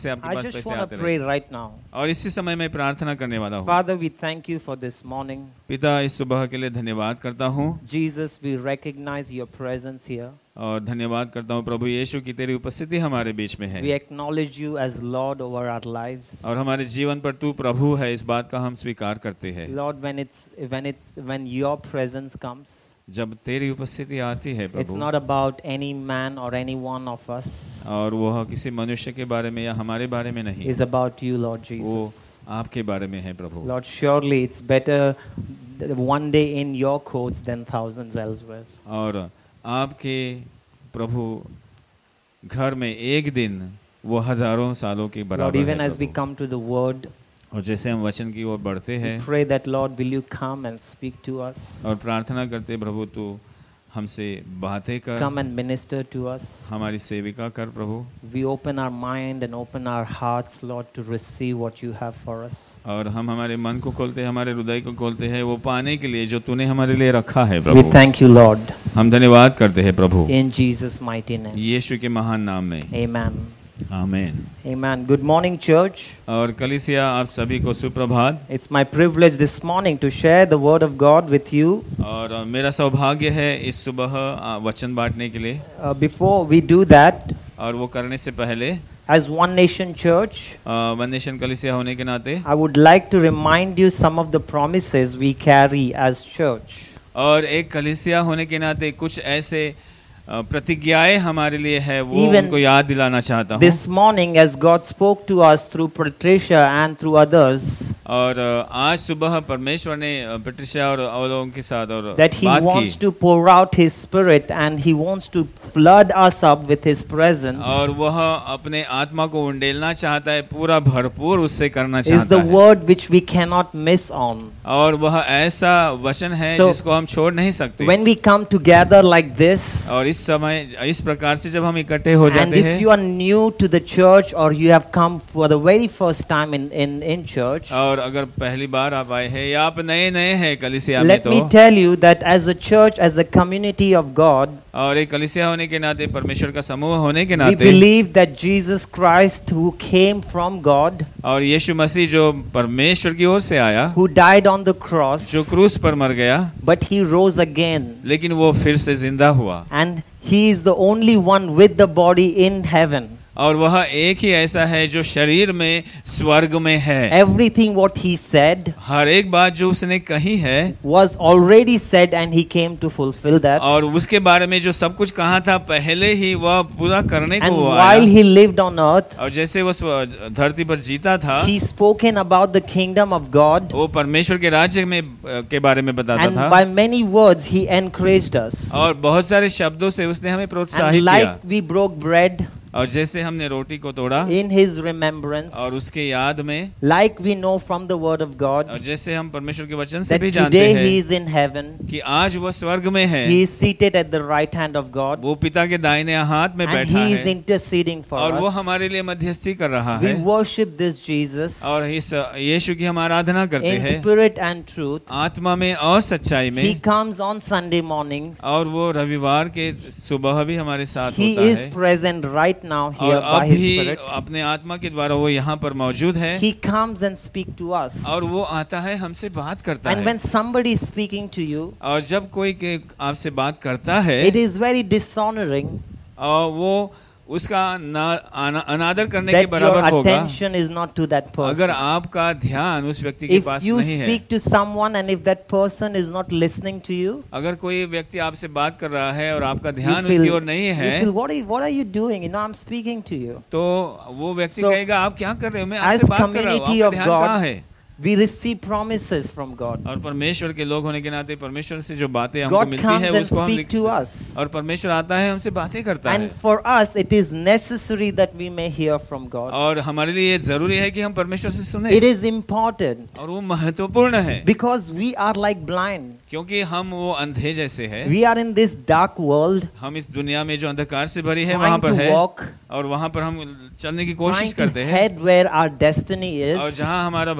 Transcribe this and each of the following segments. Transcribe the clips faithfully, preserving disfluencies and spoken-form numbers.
से आपके I pass just पैसे want to आते pray रहे। right now. और इसी समय मैं प्रार्थना करने वाला हूँ। Father, we thank you for this morning. पिता, इस सुबह के लिए धन्यवाद करता हूँ Jesus, we recognize your presence here. और धन्यवाद करता हूँ प्रभु यीशु की तेरी उपस्थिति हमारे बीच में We है acknowledge you as Lord over our lives. और हमारे जीवन पर तू प्रभु है, इस बात का हम स्वीकार करते हैं। Lord, when it's when it's when your presence comes, जब तेरी उपस्थिति आती है it's Prabhu, not about any man or any one of us. और वह किसी मनुष्य के बारे में या हमारे बारे में नहीं, It's about you, Lord वो Jesus. आपके बारे में है प्रभु। Lord, surely it's better one day in your courts than thousands elsewhere. और आपके प्रभु घर में एक दिन वो हजारों सालों के Lord, बराबर even है as we Prabhu. come to the word, और जैसे हम वचन की ओर बढ़ते we हैं pray that, Lord, will you come and speak to us? और प्रार्थना करते प्रभु तू हमसे बातें कर, Come and minister to us. हमारी सेविका कर प्रभु। We open our mind and open our hearts, Lord, to receive what you have for us. और हम हमारे मन को खोलते हैं, हमारे हृदय को खोलते हैं वो पाने के लिए जो तूने हमारे लिए रखा है We Prabhu. thank you, Lord, हम धन्यवाद करते हैं प्रभु in Jesus' mighty name. यीशु के महान नाम में, Amen. आमीन। Amen. Good morning, church. और कलीसिया आप सभी को सुप्रभात। It's my privilege this morning to share the word of God with you. और अ, मेरा सौभाग्य है इस सुबह अ, वचन बांटने के लिए। Uh, before we do that, और वो करने से पहले as One Nation Church, one nation कलीसिया होने के नाते I would like to remind you some of the promises we carry as church. और एक कलीसिया होने के नाते कुछ ऐसे अ, प्रतिज्ञाएं हमारे लिए है वो Even उनको याद दिलाना चाहता हूँ। This morning, as God spoke to us through Patricia and through others, और अ, आज सुबह परमेश्वर ने अ, पेट्रिशिया और और लोगों के साथ और that He बात wants की to pour out His Spirit and He wants to flood us up with His presence, और वह अपने आत्मा को उंडेलना चाहता है, पूरा भरपूर उससे करना is चाहता the है। word which we cannot miss on. और वह ऐसा वचन है So, जिसको हम छोड़ नहीं सकते। When we come together like this, और इस समय इस प्रकार से जब हम इकट्ठे हो and जाते if हैं you are new to the church or you have come for the very first time in, in, in church, और अगर पहली बार आप आए हैं या आप नए नए हैं कलीसिया में let me तो tell you that as a church, as a community of God, और एक कलीसिया होने के नाते, परमेश्वर का समूह होने के we नाते, believe that Jesus Christ, who came from God, और यीशु मसीह जो परमेश्वर की ओर से आया, who died on the cross, जो क्रूस पर मर गया, but he rose again, लेकिन वो फिर से जिंदा हुआ। and he is the only one with the body in heaven. और वह एक ही ऐसा है जो शरीर में स्वर्ग में है। Everything what he said हर एक बात जो उसने कही है was already said, and he came to fulfill that. और उसके बारे में जो सब कुछ कहा था पहले ही वह पूरा करने को And वो while आया। he lived on earth, और जैसे वो स्व- धरती पर जीता था, he spoken about the kingdom of God, वो परमेश्वर के राज्य में के बारे में बताता and था। by many words he encouraged us. और बहुत सारे शब्दों से उसने हमें प्रोत्साहित And किया। like we broke bread और जैसे हमने रोटी को तोड़ा in his remembrance, और उसके याद में, like we know from the word of God, और जैसे हम परमेश्वर के वचन से that भी जानते today हैं he is in heaven, कि आज वह स्वर्ग में है, he is seated at the right hand of God, वो पिता के दाहिने हाथ में and बैठा he is है interceding for और वो us. हमारे लिए मध्यस्थी कर रहा We है। worship this Jesus और इस यीशु की हम आराधना करते in हैं spirit and truth. आत्मा में और सच्चाई He में। comes on Sunday mornings. और वो रविवार के सुबह भी हमारे साथ He होता is है present right now और here by अब his भी spirit. अपने आत्मा के द्वारा वो यहाँ पर मौजूद है He comes and speak to us. और वो आता है, हमसे बात करता And है। when somebody is speaking to you, और जब कोई के आपसे बात करता है it is very dishonoring और वो उसका ना, आना, अनादर करने के that your बराबर होगा attention is not to that अगर person. आपका ध्यान उस व्यक्ति के If पास you नहीं है। speak to someone and if that person is not listening to you, अगर कोई व्यक्ति आपसे बात कर रहा है और आपका you ध्यान feel, उसकी ओर नहीं you है, feel what, are you, what are you doing? You know, I'm speaking to you. तो वो व्यक्ति So, कहेगा आप क्या कर रहे हो, मैं as आपसे बात कर रहा हूँ, community आपका of ध्यान God, कहाँ है? We receive promises from God. और परमेश्वर के लोग होने के नाते परमेश्वर से जो बातें हमको God मिलती comes है and उसको हम speak लिखते to हैं। us. और परमेश्वर आता है, हमसे बातें करता And है। for us, it is necessary that we may hear from God. और हमारे लिए ये जरूरी है कि हम परमेश्वर से सुने। It is important और वो महत्वपूर्ण है because we are like blind. क्योंकि हम वो अंधे जैसे हैं। We are in this dark world, हम इस दुनिया में जो अंधकार से भरी है वहाँ trying पर to है walk, और वहाँ पर हम चलने की कोशिश trying to करते हैं head where our destiny और is. जहाँ हमारा भविष्य रखा है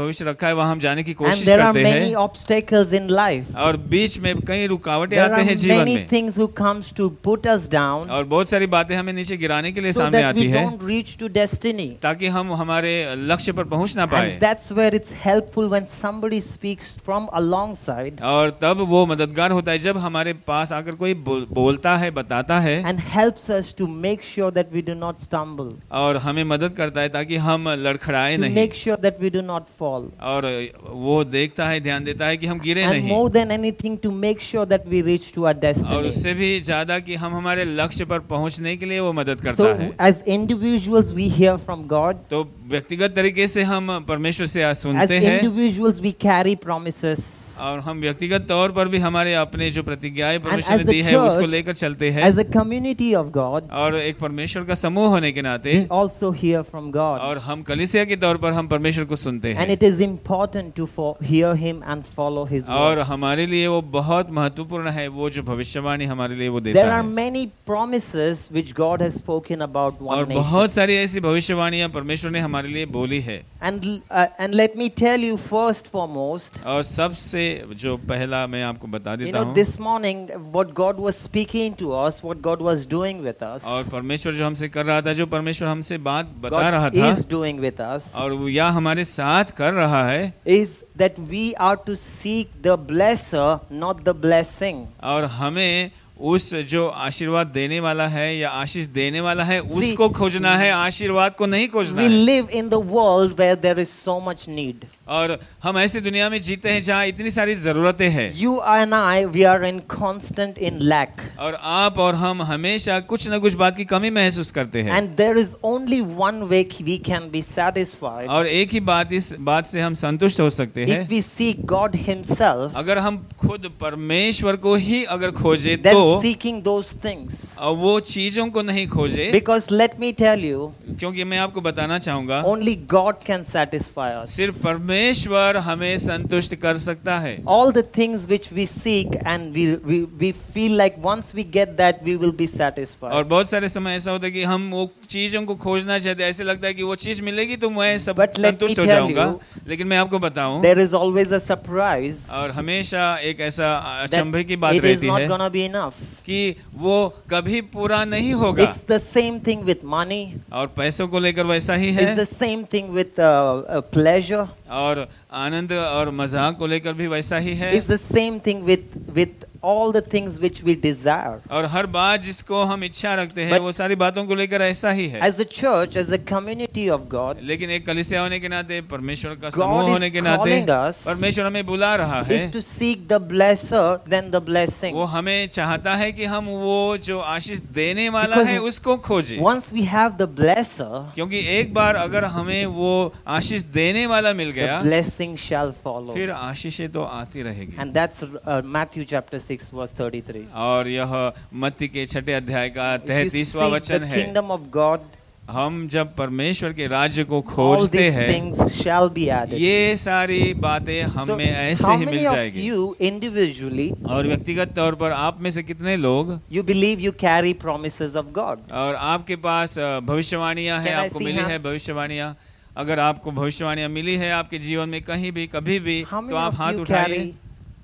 है वहाँ हम जाने की And कोशिश there are करते many हैं, obstacles in life. और बीच में कई रुकावटें There आते are हैं जीवन many में, things who comes to put us down और बहुत सारी बातें हमें नीचे गिराने के लिए so सामने that आती we है, don't reach to destiny. ताकि हम हमारे लक्ष्य पर पहुंच ना पाए। And that's where it's helpful when somebody speaks from alongside और तब वो मददगार होता है जब हमारे पास आकर कोई बोल, बोलता है, बताता है, and helps us to make sure that we do not stumble, और हमें मदद करता है ताकि हम लड़खड़ाए to नहीं, make sure that we do not fall. और वो देखता है, ध्यान देता है कि हम गिरे And नहीं, more than anything, to make sure that we reach to our और destiny. उससे भी ज्यादा कि हम हमारे लक्ष्य पर पहुंचने के लिए वो मदद करता So, है। as individuals, we hear from God. तो व्यक्तिगत तरीके से हम परमेश्वर से As सुनते हैं, individuals, we carry promises. और हम व्यक्तिगत तौर पर भी हमारे अपने जो प्रतिज्ञाएं परमेश्वर ने as a दी है उसको church, लेकर चलते हैं, As a community of God, और एक परमेश्वर का समूह होने के नाते, we also hear from God. और हम कलीसिया के तौर पर हम परमेश्वर को सुनते And हैं, it is important to fo- hear Him and follow His और words. हमारे लिए वो बहुत महत्वपूर्ण है, वो जो भविष्यवाणी हमारे लिए वो देता There are है। many promises which God has spoken about और one nation. बहुत सारी ऐसी भविष्यवाणियां परमेश्वर ने हमारे लिए बोली है, And uh, and let me tell you first foremost, और सबसे जो पहला मैं आपको बता you देता know, हूँ, this morning what God was speaking to us, what God was doing with us, और परमेश्वर जो हमसे कर रहा था, जो परमेश्वर हमसे बात बता रहा God था, is doing with us, और वो या हमारे साथ कर रहा है, is that we are to seek the blesser, not the blessing. और हमें उस जो आशीर्वाद देने वाला है या आशीष देने वाला है उसको खोजना है, आशीर्वाद को नहीं खोजना We है। live in the world where there is so much need. और हम ऐसी दुनिया में जीते हैं जहाँ इतनी सारी जरूरतें हैं, You and I, we are in constant in lack. और आप और हम हमेशा कुछ न कुछ बात की कमी महसूस करते हैं, And there is only one way we can be satisfied. और एक ही बात, इस बात से हम संतुष्ट हो सकते हैं, If we seek God Himself, अगर हम खुद परमेश्वर को ही अगर खोजे then तो, seeking those things. और वो चीजों को नहीं खोजे, Because let me tell you, क्योंकि मैं आपको बताना चाहूंगा only God can satisfy us. सिर्फ परमेश्वर हमें संतुष्ट कर सकता है। All the things which we seek and we, we, we feel like once we get that we will be satisfied. और बहुत सारे समय ऐसा होता है कि हम वो चीजों को खोजना चाहते हैं, ऐसे लगता है कि वो चीज मिलेगी तो मैं सब But let संतुष्ट me हो tell जाऊंगा, you, लेकिन मैं आपको बताऊं, There is always a surprise. और हमेशा एक ऐसा that अचंभे की बात it is रहती not है gonna be enough. कि वो कभी पूरा नहीं होगा, It's the same thing with money. और पैसों को लेकर वैसा ही It's है, the same thing with uh, uh, pleasure. और आनंद और मजाक को लेकर भी वैसा ही है, It's the same thing with with all the things which we desire. और हर बात जिसको हम इच्छा रखते हैं But- वो सारी बातों को लेकर ऐसा ही है। As a church, as a community of God, लेकिन एक कलीसिया होने के नाते, परमेश्वर का God समूह is होने के नाते, calling us परमेश्वर हमें बुला रहा है, is to seek the blesser than the blessing. वो हमें चाहता है कि हम वो जो आशीष देने वाला Because है उसको खोजें, Once we have the blesser, क्योंकि एक बार अगर हमें वो आशीष देने वाला मिल the गया, blessing shall follow. फिर आशीषें तो आती रहेगी। And that's uh, Matthew chapter six verse thirty-three. और यह मत्ती के छठे अध्याय का If you तैंतीसवां seek वचन the है, kingdom of God, हम जब परमेश्वर के राज्य को all खोजते these हैं, things shall be added. ये सारी बातें So, हमें ऐसे how he mill many of जाएगी। you individually और व्यक्तिगत तौर पर आप में से कितने लोग, you believe you carry promises of God? और आपके पास अ, भविष्यवाणियां हैं, Can I आपको see मिली है hands? भविष्यवाणियां, अगर आपको भविष्यवाणियां मिली है आपके जीवन में कहीं भी कभी भी, How तो many आप of हाथ you उठाइए। carry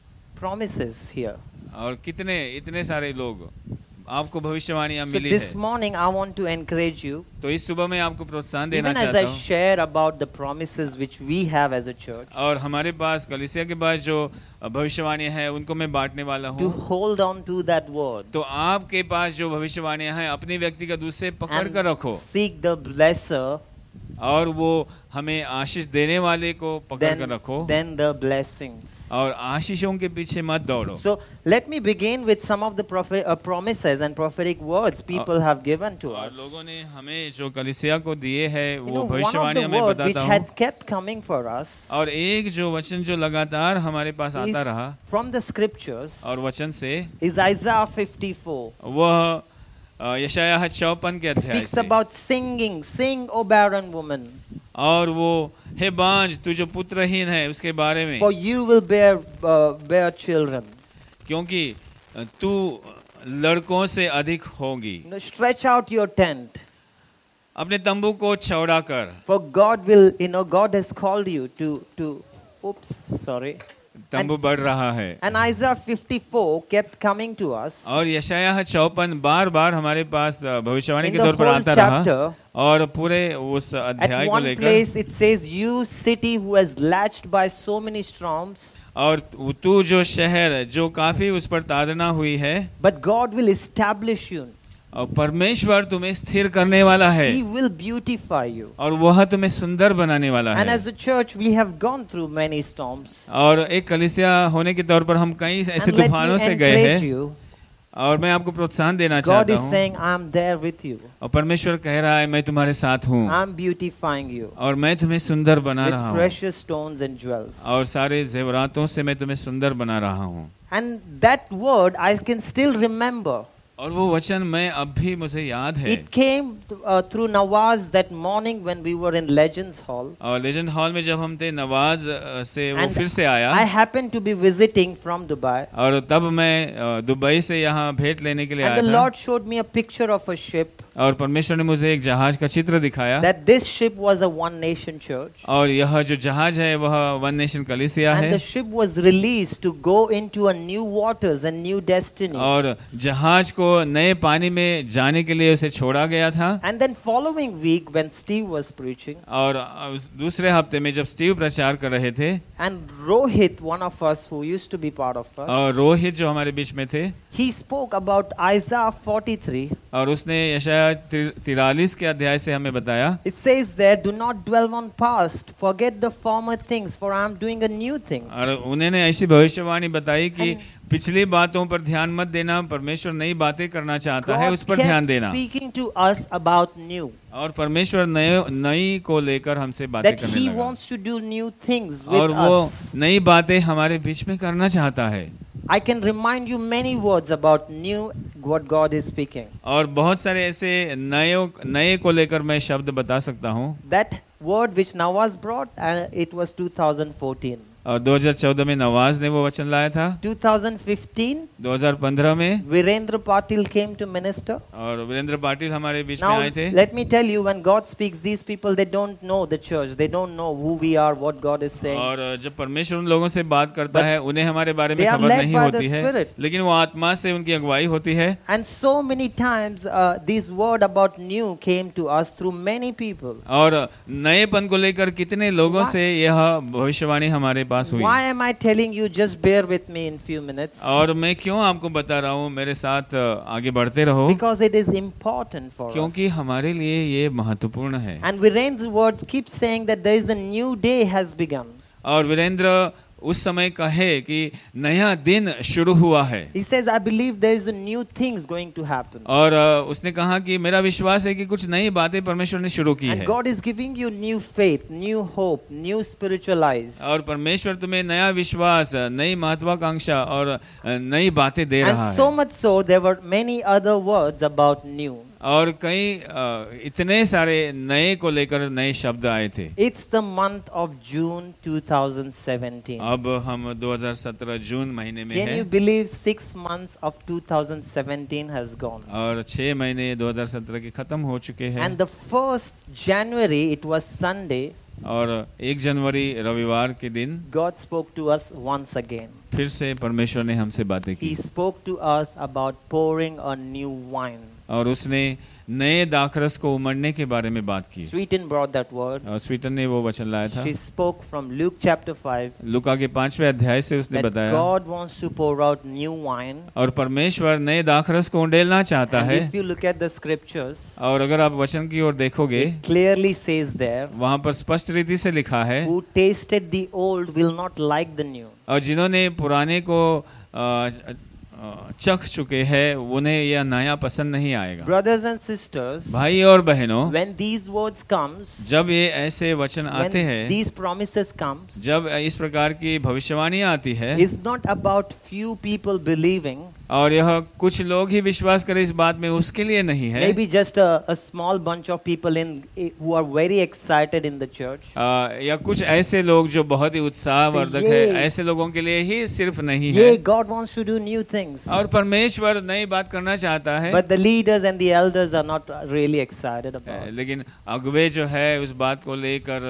promises here? और कितने, इतने सारे लोग आपको भविष्यवाणियां So मिली है। this morning I want to encourage you, तो इस सुबह मैं आपको प्रोत्साहन देना even as चाहता I हूँ, share about the promises which we have as a church, और हमारे पास कलीसिया के पास जो भविष्यवाणियां हैं उनको मैं बांटने वाला to हूँ, hold on to that word तो आपके पास जो भविष्यवाणियां हैं अपनी व्यक्तिगत दूत से पकड़ कर रखो, and seek the blesser, और वो हमें आशीष देने वाले को पकड़ कर then, रखो, then the blessings. और आशीषों के पीछे मत दौड़ो। So let me begin with some of the prophet, uh, promises and prophetic words people have given to और us. लोगों ने हमें जो कलीसिया को दिए है You वो know, one of भविष्यवाणियां the मैं words which बताता हूँ, had kept coming for us और एक जो वचन जो लगातार हमारे पास is आता रहा, from the scriptures और वचन से is Isaiah fifty-four. वह अ, यशायाह चौपन के अध्याय Speaks से, about singing, sing, O barren woman, और वो हे बांझ तू जो पुत्रहीन है उसके बारे में, for you will bear uh, bear children. क्योंकि तू लड़कों से अधिक होगी। You know, stretch out your tent, अपने तंबू को चौड़ा कर, for God will, you know, God has called you to to oops, sorry. तंबू बढ़ रहा है। And Isaiah fifty-four kept coming to us. और यशायाह चौपन बार बार हमारे पास भविष्यवाणी In के the तौर पर whole आता रहा chapter, और पूरे उस at अध्याय को one लेकर place it says, "You city who has latched by so many storms, और तू जो शहर जो काफी उस पर ताड़ना हुई है, but God will establish you. और परमेश्वर तुम्हें स्थिर करने वाला है He will beautify you." और वह तुम्हें सुंदर बनाने वाला And है। as a church, we have gone through many storms. और एक कलीसिया होने के तौर पर हम कई ऐसे And let तूफानों me से गए encourage हैं you. और मैं आपको प्रोत्साहन देना God चाहता is हूँ saying, "I am there with you. और परमेश्वर कह रहा है मैं तुम्हारे साथ हूँ I am beautifying you और मैं तुम्हें सुंदर बना with रहा हूँ precious stones and jewels." और सारे जेवरातों से मैं तुम्हें सुंदर बना रहा हूँ। And that word I can still remember. और वो वचन मैं अब भी मुझे याद है। It came uh, through Nawaz that morning when we were in Legends Hall. और लेजेंड हॉल में जब हम थे नवाज अ, से वो And फिर से आया I happened to be visiting from Dubai. और तब मैं अ, दुबई से यहाँ भेंट लेने के लिए And आया the था Lord showed me a picture of a ship. और परमेश्वर ने मुझे एक जहाज का चित्र दिखाया That this ship was a one nation church. और यह जो जहाज है वह वन नेशन कलीसिया And है the ship was released to go into a new waters and new destiny. और जहाज को नए पानी में जाने के लिए उसे छोड़ा गया था। And then following week when Steve was preaching, और उस दूसरे हफ्ते में जब स्टीव प्रचार कर रहे थे and Rohit, one of us who used to be part of us, और रोहित जो हमारे बीच में थे he spoke about Isaiah forty-three. और उसने यशायाह तिरालीस के अध्याय से हमें बताया। It says there, "Do not dwell on past, forget the former things, for I am doing a new thing." और उन्होंने ऐसी भविष्यवाणी बताई कि पिछली बातों पर ध्यान मत देना, परमेश्वर नई बातें करना चाहता है, God उस पर ध्यान kept देना। speaking to us about new. और परमेश्वर नए नई को लेकर हमसे बातें That करने He लगा wants to do new things with और वो us. नई बातें हमारे बीच में करना चाहता है। I can remind you many words about new, what God is speaking. और बहुत सारे ऐसे नए नए को लेकर मैं शब्द बता सकता हूँ। That word which Nawaz brought, and it was two thousand fourteen. और दो हज़ार चौदह में नवाज ने वो वचन लाया था। two thousand fifteen, दो हज़ार पंद्रह में Virendra Patil came to minister. और वीरेंद्र पाटिल हमारे बीच में Now, आए थे। let me tell you, when God speaks, these people, they don't know the church. They don't know who we are, what God is saying. और जब परमेश्वर उन लोगों से बात करता But है उन्हें हमारे बारे में they are खबर led नहीं by होती the है, Spirit. लेकिन वो आत्मा से उनकी अगुवाई होती है। And so many times, uh, this word about new came to us through many people. और नएपन को लेकर कितने लोगों Why- से यह भविष्यवाणी हमारे पास हुई। Why am I telling you? Just bear with me in few minutes. और मैं क्यों आपको बता रहा हूँ, मेरे साथ आगे बढ़ते रहो, Because it is important for us. क्योंकि हमारे लिए ये महत्वपूर्ण है। And Virendra's words keep saying that there is a new day has begun. और वीरेंद्र उस समय कहे कि नया दिन शुरू हुआ है। He says, "I believe there is a new things going to happen." और uh, उसने कहा कि मेरा विश्वास है कि कुछ नई बातें परमेश्वर ने शुरू की And है। God is giving you new faith, new hope, new spiritual eyes. और परमेश्वर तुम्हें नया विश्वास, नई महत्वाकांक्षा और नई बातें दे रहा And so है। much so, there were many other words about new. और कई अ, इतने सारे नए को लेकर नए शब्द आए थे। It's the month of June twenty seventeen. अब हम दो हज़ार सत्रह जून महीने में Can हैं you believe six months of two thousand seventeen has gone? और छह महीने दो हज़ार सत्रह के खत्म हो चुके हैं। And the first January, it was Sunday, और एक जनवरी रविवार के दिन God spoke to us once again. फिर से परमेश्वर ने हमसे बातें He की spoke to us about pouring a new wine. और उसने नए दाखरस को उमड़ने के बारे में बात की। Sweeten brought that word. और स्वीटन ने वो वचन लाया था। She spoke from Luke chapter five. लूका के पांचवें अध्याय से उसने That बताया God wants to pour out new wine. और परमेश्वर नए दाखरस को उंडेलना चाहता And है। if you look at the scriptures, और अगर आप वचन की ओर देखोगे, it clearly says there, वहाँ पर स्पष्ट रीति से लिखा है, who tasted the old will not like the new. और जिन्होंने पुराने को अ, अ, चख चुके हैं उन्हें यह नया पसंद नहीं आएगा। Brothers and sisters, भाई और बहनों, when these words comes, जब ये ऐसे वचन आते when हैं, these promises comes, जब इस प्रकार की भविष्यवाणी आती है, is not about few people believing. और यह कुछ लोग ही विश्वास करें इस बात में, उसके लिए नहीं है। Maybe just a, a small bunch of people in who are very excited in the church. आ, या कुछ ऐसे लोग जो बहुत ही उत्साहवर्धक Say, है, "Yay." ऐसे लोगों के लिए ही सिर्फ नहीं Yeah, है। God wants to do new things. और परमेश्वर नई बात करना चाहता है, But the leaders and the elders are not really excited about it. लेकिन अगुवे जो है उस बात को लेकर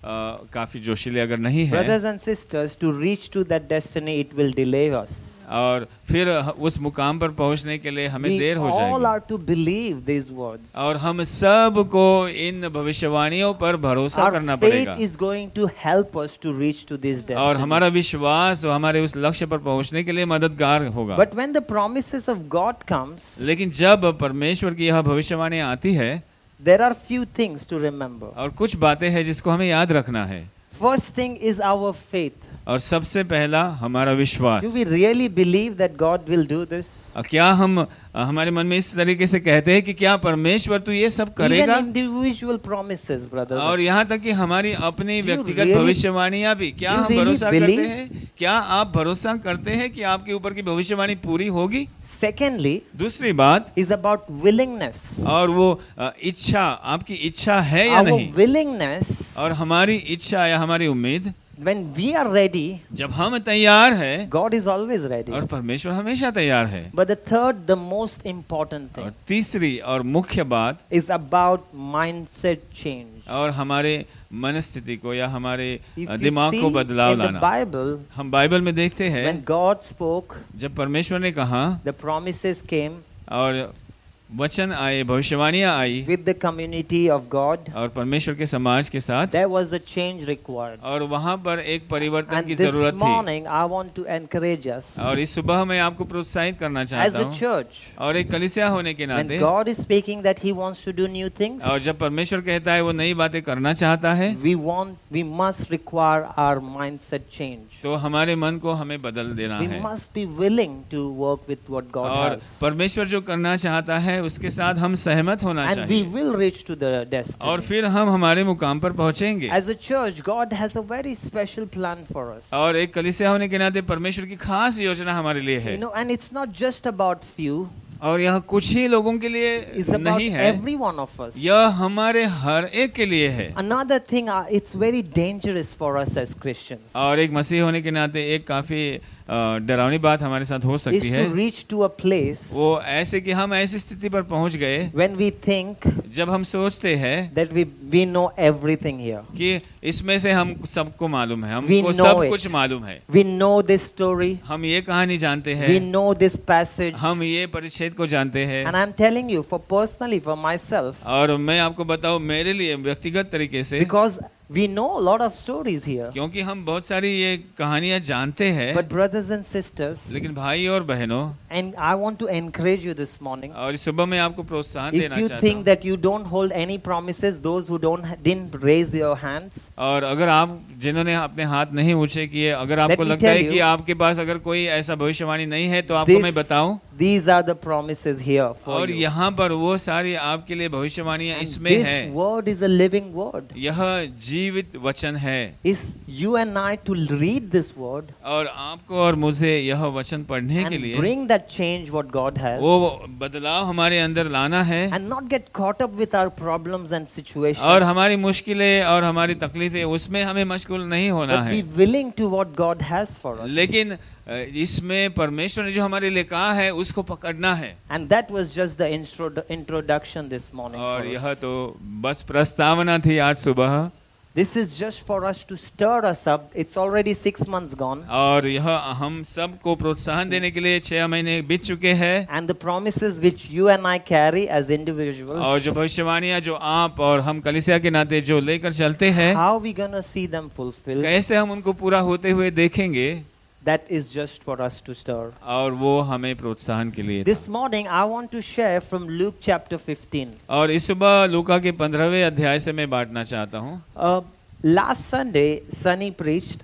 काफी जोशीले अगर नहीं है, brothers and sisters, to reach to that destiny, it will delay us. और फिर उस मुकाम पर पहुंचने के लिए हमें We देर हो all जाएगी। are to believe these words. और हम सब को इन भविष्यवाणियों पर भरोसा Our करना faith पड़ेगा, is going to help us to reach to this और destiny. हमारा विश्वास हमारे उस लक्ष्य पर पहुंचने के लिए मददगार होगा। But when the promises of God comes, लेकिन जब परमेश्वर की यह भविष्यवाणी आती है, there are few things to remember. और कुछ बातें हैं जिसको हमें याद रखना है। First thing is our faith. और सबसे पहला हमारा विश्वास। Do we really believe that God will do this? क्या हम हमारे मन में इस तरीके से कहते हैं कि क्या परमेश्वर तू ये सब करेगा? Even individual promises, brothers. और यहाँ तक कि हमारी अपनी Do you व्यक्तिगत really- भविष्यवाणियां भी, क्या Do you हम really भरोसा believe? करते हैं? क्या आप भरोसा करते हैं कि आपके ऊपर की भविष्यवाणी पूरी होगी? Secondly, दूसरी बात, is about willingness. और वो अ, इच्छा, आपकी इच्छा है या Our नहीं? willingness, और हमारी इच्छा या हमारी उम्मीद, when we are ready, जब हम तैयार है, God is always ready. और परमेश्वर हमेशा तैयार है। But the third, the most important और thing, तीसरी और मुख्य बात, is about mindset change. और हमारे मनस्थिति को या हमारे If अ, you दिमाग see को बदलाव in the लाना। Bible, हम बाइबल में देखते हैं, when God spoke, जब परमेश्वर ने कहा the promises came और वचन आए, भविष्यवाणियां आई, with the community of God. और परमेश्वर के समाज के साथ, There was a change required. और वहां पर एक परिवर्तन And की this जरूरत थी। morning, I want to encourage us और इस सुबह मैं आपको प्रोत्साहित करना as चाहता a हूँ, church. और एक कलीसिया होने के When नाते, God is speaking that He wants to do new things, और जब परमेश्वर कहता है वो नई बातें करना चाहता है, we want, we must require our mindset change. तो हमारे मन को हमें बदल देना We है, must be willing to work with what God और has. परमेश्वर जो करना चाहता है उसके साथ हम सहमत होना And we चाहिए, will reach to the और destiny. फिर हम हमारे मुकाम पर पहुंचेंगे। As a church, God has a very special plan for us. और एक कलीसिया होने के नाते परमेश्वर की खास योजना हमारे लिए है, You know, and it's not just about few. और यह कुछ ही लोगों के लिए It's about नहीं है, every one of us. यह हमारे हर एक के लिए है। Another thing, uh, it's very dangerous for us as Christians. और एक मसीह होने के नाते एक काफी अ, डरावनी बात हमारे साथ हो Is सकती है, to reach to a place वो ऐसे कि हम ऐसी स्थिति पर पहुंच गए when we think जब हम सोचते हैं that we we know everything here. कि इसमें से हम सबको मालूम है, We हमको know सब it. कुछ मालूम है, We know this story. हम ये कहानी जानते We हैं, know this passage. हम ये परिच्छेद को जानते हैं। And I'm telling you, for personally, for myself, और मैं आपको बताऊं, मेरे लिए व्यक्तिगत तरीके से, because we know a lot of stories here. क्योंकि हम बहुत सारी ये कहानियां जानते हैं, But brothers and sisters, लेकिन भाई और बहनों, and I want to encourage you this morning. और इस सुबह मैं आपको प्रोत्साहन If देना you चाहता think हूं, that you don't hold any promises, those who don't didn't raise your hands, और अगर आप जिन्होंने अपने हाथ नहीं ऊंचे किए, अगर आपको me लगता है tell कि you, आपके पास अगर कोई ऐसा भविष्यवाणी नहीं है, तो आपको मैं this, बताऊं, these are the promises here for और you. यहाँ पर वो सारी आपके लिए भविष्यवाणियां And इसमें this है। word is a living word. यह जीवित वचन है, Is you and I to read this word और आपको और मुझे यह वचन पढ़ने के and लिए bring that change what God has, वो बदलाव हमारे अंदर लाना है, and not get caught up with our problems and situations, और हमारी मुश्किलें और हमारी तकलीफें उसमें हमें मशगूल नहीं होना but है, be willing to what God has for us. लेकिन अ, इसमें परमेश्वर ने जो हमारे लिए कहा है उसको पकड़ना है। And that was just the intro- introduction this morning. और for यह us. तो बस प्रस्तावना थी आज सुबह, This is just for us to stir us up. It's already six months gone. और यह हम सबको प्रोत्साहन देने के लिए छह महीने बीत चुके हैं, And the promises which you and I carry as individuals, और जो भविष्यवाणियां जो आप और हम कलीसिया के नाते जो लेकर चलते हैं, how are we going to see them fulfilled? कैसे हम उनको पूरा होते हुए देखेंगे, That is just for us to stir. और वो हमें प्रोत्साहन के लिए था। This morning, I want to share from Luke chapter fifteen. और इस सुबह लूका के पंद्रहवें अध्याय से मैं बांटना चाहता हूँ। Uh, last Sunday, Sunny preached.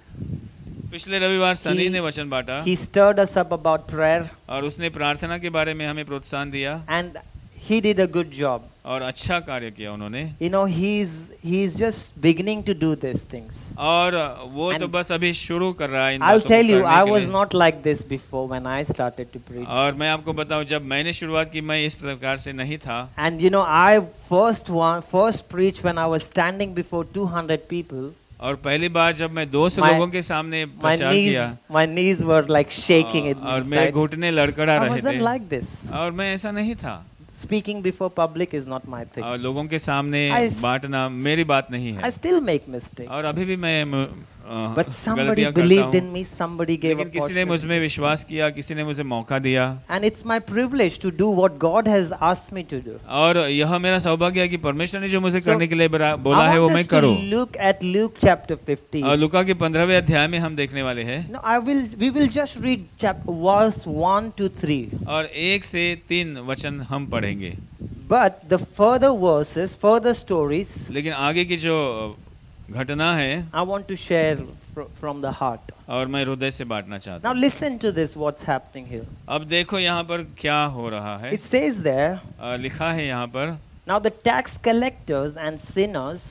पिछले रविवार सनी He- ने वचन बांटा, He stirred us up about prayer, और उसने प्रार्थना के बारे में हमें प्रोत्साहन दिया, and he did a good job. और अच्छा कार्य किया उन्होंने। You know, he's he's just beginning to do these things. और वो And तो बस अभी शुरू कर रहा है इन I'll बातों को tell you, करने I के was लिए। not like this before when I started to preach. और मैं आपको बताऊं, जब मैंने शुरुआत की मैं इस प्रकार से नहीं था, And you know, I first one first preached when I was standing before two hundred people. और पहली बार जब मैं दो सौ My- लोगों के सामने My प्रचार knees, किया, my knees were like shaking और in और मेरे inside. घुटने लड़खड़ा I रहे wasn't थे, like this. और मैं ऐसा नहीं था। speaking before public is not my thing. और लोगों के सामने I s- बांटना मेरी बात नहीं I है, still make mistakes. और अभी भी मैं म- अ, But somebody गलतियां करता believed हूँ, in me, somebody gave लेकिन किसी ने मुझ opportunity. में विश्वास किया, किसी ने मुझे मौका दिया, And it's my privilege to do what God has asked me to do. और यह मेरा सौभाग्य है कि परमेश्वर ने जो मुझे So, करने के लिए बरा- बोला है I वो want मैं us to करूँ। look at Luke chapter और fifteen. लूका के पंद्रहवें अध्याय में हम देखने वाले हैं, No, I will. We will just read chapter verse one to three. और एक से तीन वचन हम पढ़ेंगे, But the further verses, further stories, लेकिन आगे की जो घटना है I want to share fr- from the heart. और मैं हृदय से बांटना चाहता Now हूँ। listen to this. What's happening here? अब देखो यहाँ पर क्या हो रहा है। It says there. अ, लिखा है यहाँ पर, Now the tax collectors and sinners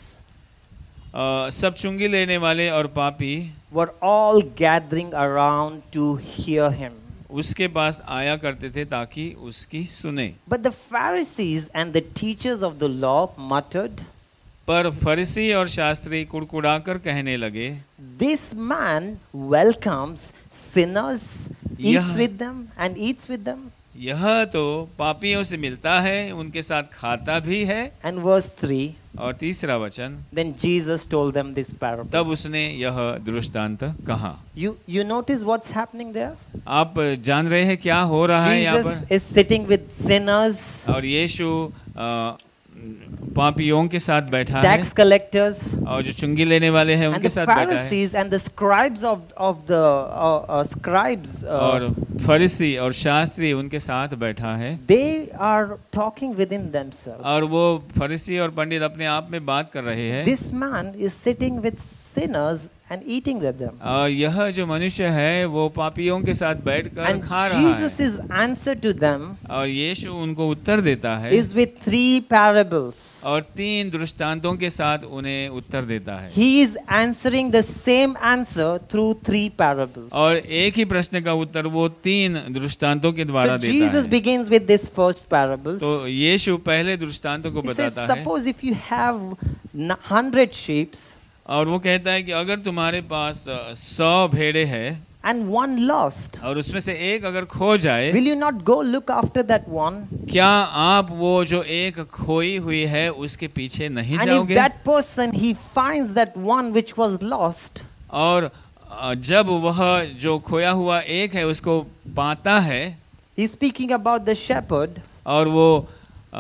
अ, सब चुंगी लेने वाले और पापी were all gathering around to hear him. उसके पास आया करते थे ताकि उसकी सुने। But the Pharisees and the teachers of the law muttered, पर फरीसी और शास्त्री कुड़कुड़ाकर कहने लगे, "This man welcomes sinners, eats यह- with them, and eats with them." यह तो पापियों से मिलता है, उनके साथ खाता भी है। And verse three, और तीसरा वचन, then Jesus told them this parable. तब उसने यह दृष्टांत कहा। You you notice what's happening there? आप जान रहे हैं क्या हो रहा है यहाँ Jesus पर? is sitting with sinners, और यीशु अ, पापियों के साथ बैठा है, tax collectors, और जो चुंगी लेने वाले हैं and उनके the साथ बैठा है, Pharisees and the scribes of of the uh, uh, scribes. Uh, और फरीसी और शास्त्री उनके साथ बैठा है। they are talking within themselves. और वो फरीसी और पंडित अपने आप में बात कर रहे हैं, This man is sitting with sinners and eating with them. और यह जो मनुष्य है वो पापियों के साथ बैठकर And खा रहा है। Jesus' answer to them और यीशु उनको उत्तर देता है, is with three parables. और तीन दृष्टांतों के साथ उन्हें उत्तर देता है। He is answering the same answer through three parables. और एक ही प्रश्न का उत्तर वो तीन दृष्टांतों के द्वारा So देता Jesus है। begins with this first parable. तो यीशु पहले दृष्टांतों को He says, बताता है, suppose if you have n- hundred sheep और वो कहता है कि अगर तुम्हारे पास अ, सौ भेड़े हैं and one lost, और उसमें से एक अगर खो जाए, will you not go look after that one? क्या आप वो जो एक खोई हुई है उसके पीछे नहीं And if जाओगे? that person he finds that one which was lost, और अ, जब वह जो खोया हुआ एक है उसको पाता है, he's speaking about the shepherd. और वो अ,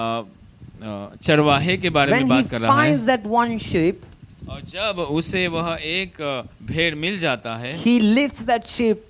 अ, चरवाहे के बारे When में he बात कर रहा है, finds that one sheep, और जब उसे वह एक अ, भेड़ मिल जाता है, he lifts that sheep,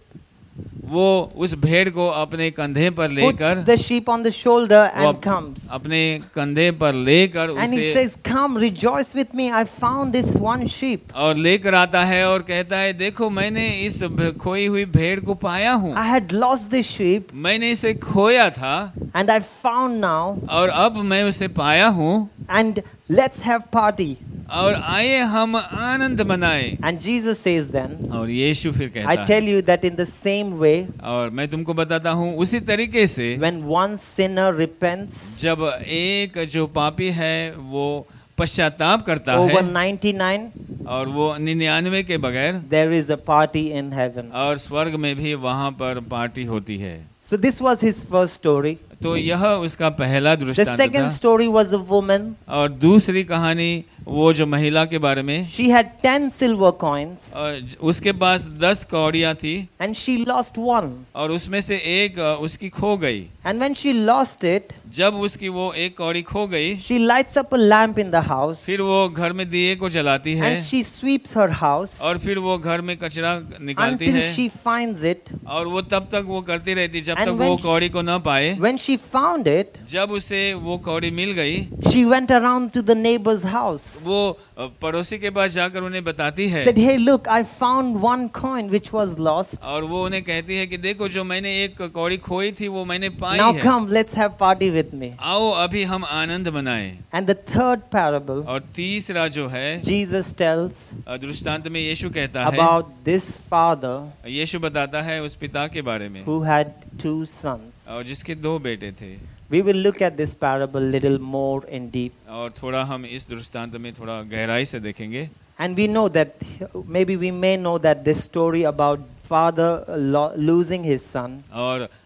वो उस भेड़ को अपने कंधे पर puts लेकर the sheep on the shoulder वो and अप- comes. अपने कंधे पर लेकर And he उसे says, "Come, rejoice with me. I found this one sheep. और लेकर आता है और कहता है, देखो मैंने इस भ- खोई हुई भेड़ को पाया हूँ, I had lost this sheep मैंने इसे खोया था and I found now. और अब मैं उसे पाया हूँ, And let's have party." और आइए हम आनंद मनाएं। And Jesus says then, और यीशु फिर I कहता tell है, you that in the same way, और मैं तुमको बताता हूँ उसी तरीके से when one sinner repents, जब एक जो पापी है वो पश्चाताप करता over है ninety-nine, और वो निन्यानवे के बगैर, there is a party in heaven. और स्वर्ग में भी वहां पर पार्टी होती है। So this was his first story. तो यह उसका पहला The दृष्टांत second था। story was a woman. और दूसरी कहानी वो जो महिला के बारे में, She had ten silver coins और ज- उसके पास दस कौड़ियां थी and she lost one. और उसमें से एक अ, उसकी खो गई। And when she lost it, जब उसकी वो एक कौड़ी खो गई, she lights up a lamp in the house फिर वो घर में दिए को जलाती है and she sweeps her house और फिर वो घर में कचरा निकालती until है, she finds it. और वो तब तक वो करती रहती जब And तक when वो she- कौड़ी को न पाए। When she found it, जब उसे वो कौड़ी मिल गई, she went around to the neighbor's house. वो अ, पड़ोसी के पास जाकर उन्हें बताती है, Said, "Hey, look, I found one coin which was lost. और वो उन्हें कहती है कि देखो जो मैंने एक कौड़ी खोई थी वो मैंने पाई Now है, come, let's have party with me." आओ अभी हम आनंद मनाएं। And the third parable, और तीसरा जो है Jesus tells अ, दृष्टांत में यीशु कहता है, about this father यीशु बताता है उस पिता के बारे में who had two sons. और जिसके दो बेटे थे। We will look at this parable little more in deep. और थोड़ा हम इस दृष्टांत में थोड़ा गहराई से देखेंगे। And we know that, maybe we may know that this story about father lo- losing his son और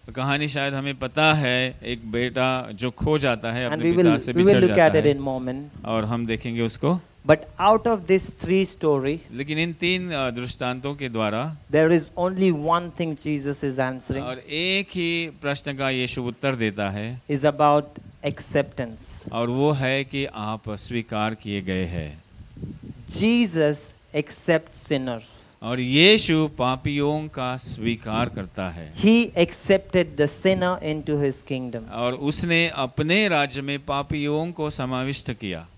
कहानी शायद हमें पता है, एक बेटा जो खो जाता है, And अपने we will, पिता से we will बिछड़ look at जाता it है, in a moment. और हम देखेंगे उसको। But out of this three story, लेकिन इन तीन अ, दृष्टांतों के द्वारा there is only one thing Jesus is answering, और एक ही प्रश्न का यीशु उत्तर देता है, is about acceptance. और वो है कि आप स्वीकार किए गए हैं। Jesus accepts sinners. और यीशु पापियों का स्वीकार करता है, He accepted the sinner into his kingdom. और उसने अपने राज्य में पापियों को समाविष्ट किया।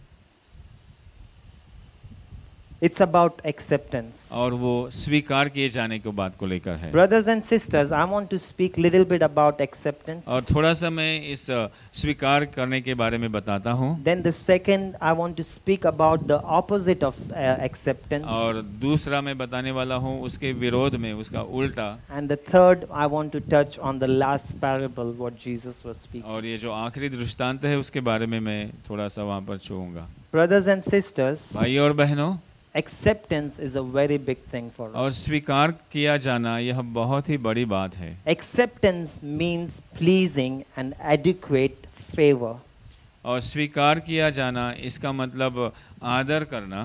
It's about acceptance. और वो स्वीकार किए जाने की बात को लेकर है। Brothers and sisters, I want to speak little bit about acceptance. और थोड़ा सा मैं इस अ, स्वीकार करने के बारे में बताता हूँ। Then the second, I want to speak about the opposite of uh, acceptance. और दूसरा मैं बताने वाला हूँ उसके विरोध में, उसका उल्टा। And the third, I want to touch on the last parable, what Jesus was speaking. और ये जो आखिरी दृष्टांत है उसके बारे में मैं थोड़ा सा वहाँ पर छूऊंगा। Brothers and sisters, भाई और बहनों, acceptance is a very big thing for और us. स्वीकार किया जाना यह बहुत ही बड़ी बात है। Acceptance means pleasing and adequate favor. और स्वीकार किया जाना इसका मतलब आदर करना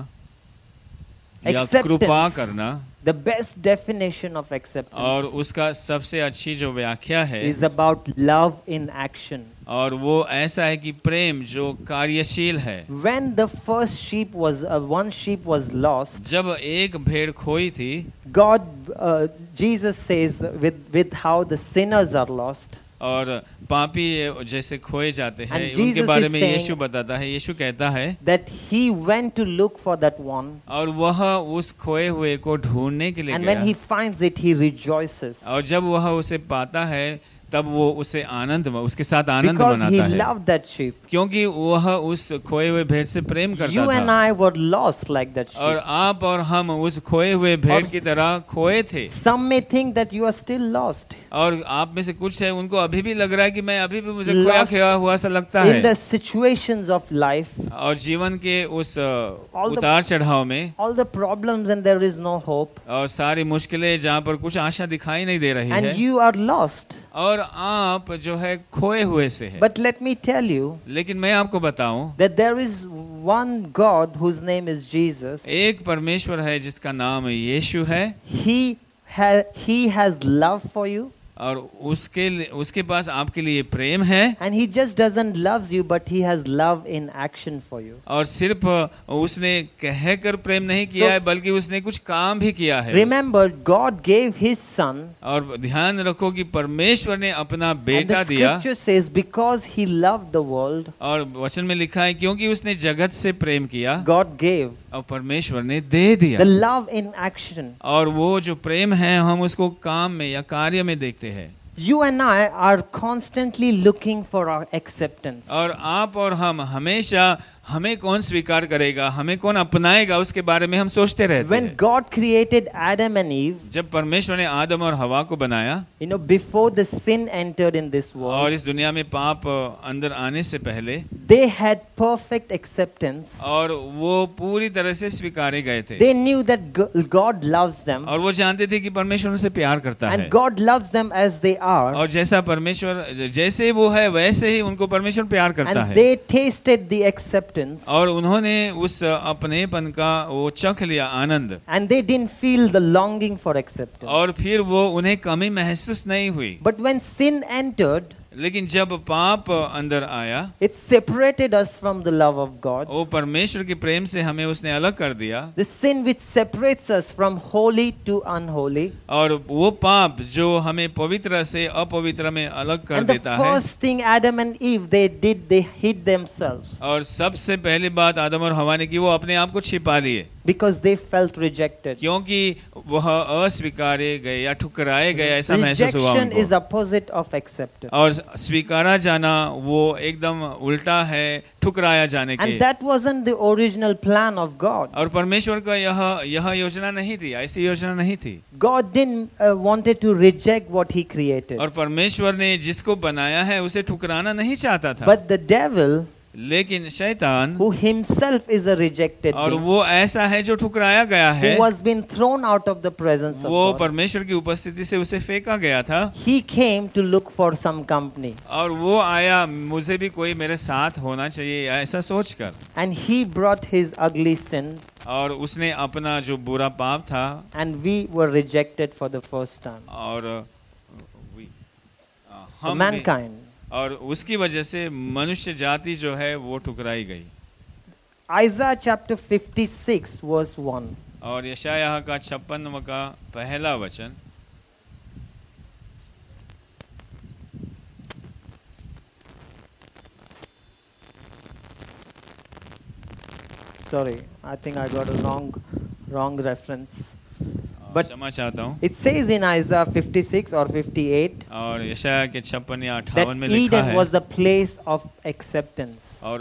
या कृपा करना। The best definition of और acceptance उसका सबसे अच्छी जो व्याख्या है is about love in action. और वो ऐसा है कि प्रेम जो कार्यशील है। When the first sheep was, uh, one sheep was lost, जब एक भेड़ खोई थी, God, uh, Jesus says with, with how the sinners are lost, और पापी जैसे खोए जाते हैं And उनके Jesus बारे is में saying यीशु बताता है, यीशु कहता है, that he went to look for that one, और वह उस खोए हुए को ढूंढने के लिए and when he गया, finds it, he rejoices. और जब वह उसे पाता है तब वो उसे आनंद उसके साथ आनंद Because he मनाता है, loved that sheep. क्योंकि वह उस खोए हुए भेड़ से प्रेम करता You and था। I were lost like that और sheep. आप और हम उस खोए हुए भेड़ और की तरह खोए थे। Some may think that you are still lost और आप में से कुछ है उनको अभी भी लग रहा है कि मैं अभी भी मुझे खोया Lost खोया हुआ सा लगता in है। the situations of life, और जीवन के उस अ, All the- उतार चढ़ाव में all the problems, and there is no hope, और सारी मुश्किलें जहाँ पर कुछ आशा दिखाई नहीं दे रही है, and you are lost. और आप जो है खोए हुए से है। But let me tell you लेकिन मैं आपको बताऊं, that there is one God whose name is Jesus. एक परमेश्वर है जिसका नाम यीशु है, He ha- he has love for you, और उसके लिए- उसके पास आपके लिए प्रेम है, and he just doesn't loves you, but he has love in action for you. और सिर्फ उसने कहकर प्रेम नहीं किया So- है बल्कि उसने कुछ काम भी किया है। Remember, God gave his son, और ध्यान रखो कि परमेश्वर ने अपना and बेटा the दिया, scripture says because he loved the world, और वचन में लिखा है क्योंकि उसने जगत से प्रेम किया, God gave और परमेश्वर ने दे दिया। the love in action. और वो जो प्रेम है हम उसको काम में या कार्य में देखते हैं। You and I are constantly looking for our acceptance. और आप और हम हमेशा हमें कौन स्वीकार करेगा, हमें कौन अपनाएगा, उसके बारे में हम सोचते रहते When हैं। God created Adam and Eve, जब परमेश्वर ने आदम और हवा को बनाया, you know, before the sin entered in this और world, इस दुनिया में पाप अंदर आने से पहले, they had perfect acceptance. और वो पूरी तरह से स्वीकारे गए थे, They knew that Go- God loves them, और वो जानते थे कि परमेश्वर उनसे प्यार करता है, and God loves them as they are, और जैसा परमेश्वर जैसे वो है वैसे ही उनको परमेश्वर प्यार करता and है। they tasted the acceptance, और उन्होंने उस अपनेपन का वो चख लिया आनंद, and they didn't feel the longing for acceptance. और फिर वो उन्हें कमी महसूस नहीं हुई। But when sin entered, लेकिन जब पाप अंदर आया, it separated us from the love of God. वो परमेश्वर के प्रेम से हमें उसने अलग कर दिया, The sin which separates us from holy to unholy. और वो पाप जो हमें पवित्र से अपवित्र में अलग कर And the देता है। first thing Adam and Eve they did, they hid themselves और सबसे पहली बात आदम और हवा ने की, वो अपने आप को छिपा लिए, because they felt rejected. क्योंकि वह अस्वीकारे गए या ठुकराए गए ऐसा महसूस हुआ Rejection is उनको। opposite of acceptance. और स्वीकारा जाना वो एकदम उल्टा है ठुकराया जाने के। And that wasn't the original plan of God. और परमेश्वर का यह यह योजना नहीं थी, ऐसी योजना नहीं थी। God didn't uh, wanted to reject what he created. और परमेश्वर ने जिसको बनाया है उसे ठुकराना नहीं चाहता था। But the devil, लेकिन शैतान who himself is a rejected और being, वो ऐसा है जो ठुकराया गया है, who was been thrown out of the presence of वो God, परमेश्वर की उपस्थिति से उसे फेंका गया था he came to look for some company, और वो आया मुझे भी कोई मेरे साथ होना चाहिए ऐसा सोचकर, and he brought his ugly sin, और उसने अपना जो बुरा पाप था and we were rejected for the first time. और we- The हम भी- mankind. और उसकी वजह से मनुष्य जाति जो है वो ठुकराई गई। Isaiah chapter fifty-six verse one. और यशायाह का छप्पनवा का पहला वचन, Sorry, I think I got a wrong wrong reference. और But क्षमा चाहता हूँ, it says in Isaiah fifty-six or fifty-eight और यशायाह के छप्पन या that अट्ठावन में लिखा Eden है, was the place of acceptance. और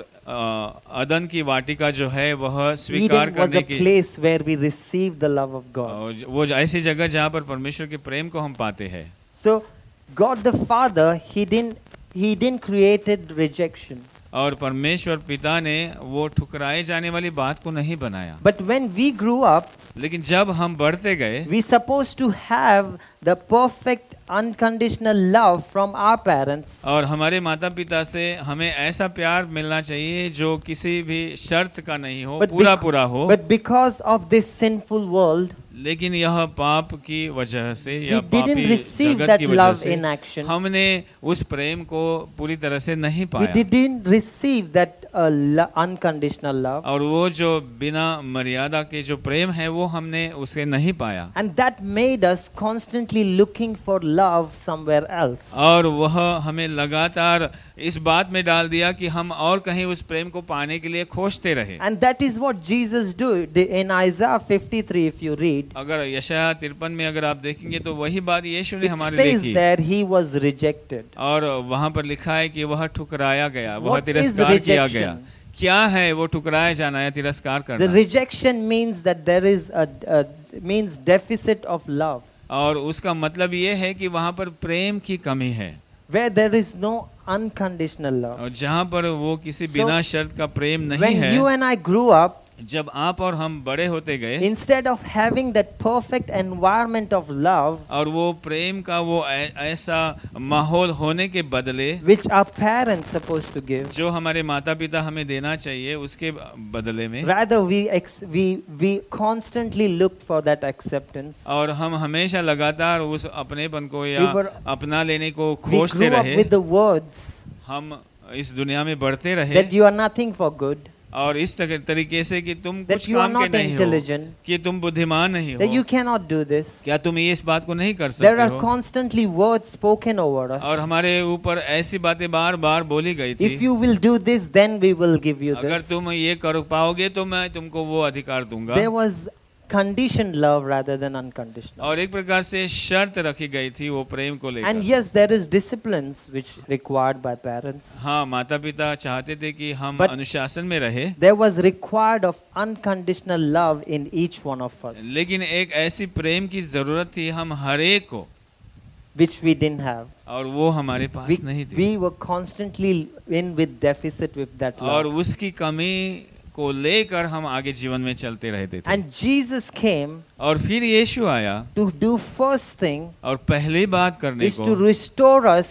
अ, अदन की वाटिका जो है वह स्वीकार Eden was करने a की, place where we receive the love of God. और वो ऐसी जगह जहाँ पर परमेश्वर के प्रेम को हम पाते हैं। So God the Father, he didn't he didn't created rejection. और परमेश्वर पिता ने वो ठुकराए जाने वाली बात को नहीं बनाया, But when we grew up, लेकिन जब हम बढ़ते गए we supposed to have the perfect unconditional love from our parents. और हमारे माता पिता से हमें ऐसा प्यार मिलना चाहिए जो किसी भी शर्त का नहीं हो, But पूरा bec- पूरा हो, But because of this sinful world, लेकिन यह पाप की वजह से या we didn't पापी receive जगत that की वजह love से in action. हमने उस प्रेम को पूरी तरह से नहीं We पाया, didn't receive that uh, lo- unconditional love. और वो जो बिना मर्यादा के जो प्रेम है वो हमने उसे नहीं पाया, And that made us constantly looking for love somewhere else. और वह हमें लगातार इस बात में डाल दिया कि हम और कहीं उस प्रेम को पाने के लिए खोजते रहे। And that is what Jesus do in Isaiah fifty-three, if you read. अगर यशायाह तिरपन में अगर आप देखेंगे तो वही बात यीशु ने It हमारे लिए says की, there he was rejected. और वहाँ पर लिखा है कि वह ठुकराया गया, वह What is तिरस्कार किया rejection? गया। क्या है वो ठुकराया जाना या तिरस्कार The करना? rejection means that there is a, a means deficit of love, और उसका मतलब ये है कि वहाँ पर प्रेम की कमी है, where there is no unconditional love. और जहाँ पर वो किसी So, बिना शर्त का प्रेम नहीं When है। you and I grew up, जब आप और हम बड़े होते गए, instead of having that perfect environment of love, और वो प्रेम का वो ऐ- ऐसा माहौल होने के बदले which our parents supposed to give, जो हमारे माता पिता हमें देना चाहिए उसके बदले में, rather we ex- we we constantly looked for that acceptance. और हम हमेशा लगातार उस अपनेपन को या We were- अपना लेने को We खोजते grew up रहे। with the words हम इस दुनिया में बढ़ते रहे that you are nothing for good, और इस तक- तरीके से कि तुम that कुछ you are काम के not नहीं हो, intelligent, कि तुम बुद्धिमान नहीं that you हो, cannot do this. क्या तुम ये इस बात को नहीं कर There सकते are हो। constantly words spoken over और us. हमारे ऊपर ऐसी बातें बार बार बोली गई If थी, you will do this, then we will give you अगर this. तुम ये कर पाओगे तो मैं तुमको वो अधिकार दूंगा। There was conditioned love rather than unconditional. और एक प्रकार से शर्त रखी गई थी वो प्रेम को And लेकर। yes, there is disciplines which required by parents. हाँ, माता पिता चाहते थे कि हम But- अनुशासन में रहे, There was required of unconditional love in each one of us, लेकिन एक ऐसी प्रेम की जरूरत थी हम हर एक को, which we didn't have. और वो हमारे पास We, नहीं थी, we were constantly in with deficit with that और love. उसकी कमी को लेकर हम आगे जीवन में चलते रहते थे। And Jesus came और फिर यीशु आया to do first thing और पहली बात करने is to को, restore us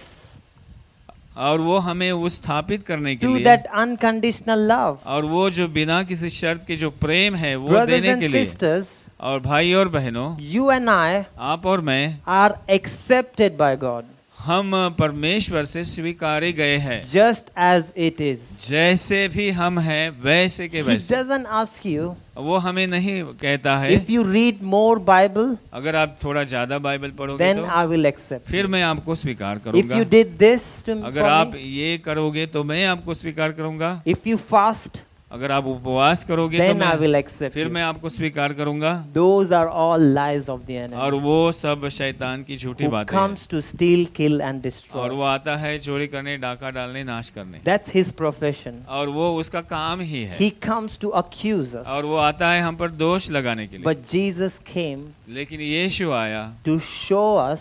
और वो हमें वो स्थापित करने के to लिए, that unconditional love. और वो जो बिना किसी शर्त के जो प्रेम है वो Brothers देने and के लिए। sisters, और भाई और बहनों, you and I आप और मैं, are accepted by God हम परमेश्वर से स्वीकारे गए हैं, just as it is. जैसे भी हम हैं वैसे के He वैसे। doesn't ask you वो हमें नहीं कहता है if you read more Bible, अगर आप थोड़ा ज्यादा बाइबल पढ़ोगे then तो I will accept. फिर मैं आपको स्वीकार If करूंगा। you did this to अगर for आप me, ये करोगे तो मैं आपको स्वीकार करूंगा। if you fast, अगर आप उपवास करोगे तो then I मैं will accept फिर you. मैं आपको स्वीकार करूंगा। Those are all lies of the और enemy वो सब शैतान की झूठी who बातें हैं। comes to steal, kill and और destroy. वो आता है चोरी करने, डाका डालने, नाश करने, That's his profession. और वो उसका काम ही है। He comes to accuse us. और वो आता है हम पर दोष लगाने के लिए। But Jesus came लेकिन यीशु आया to show us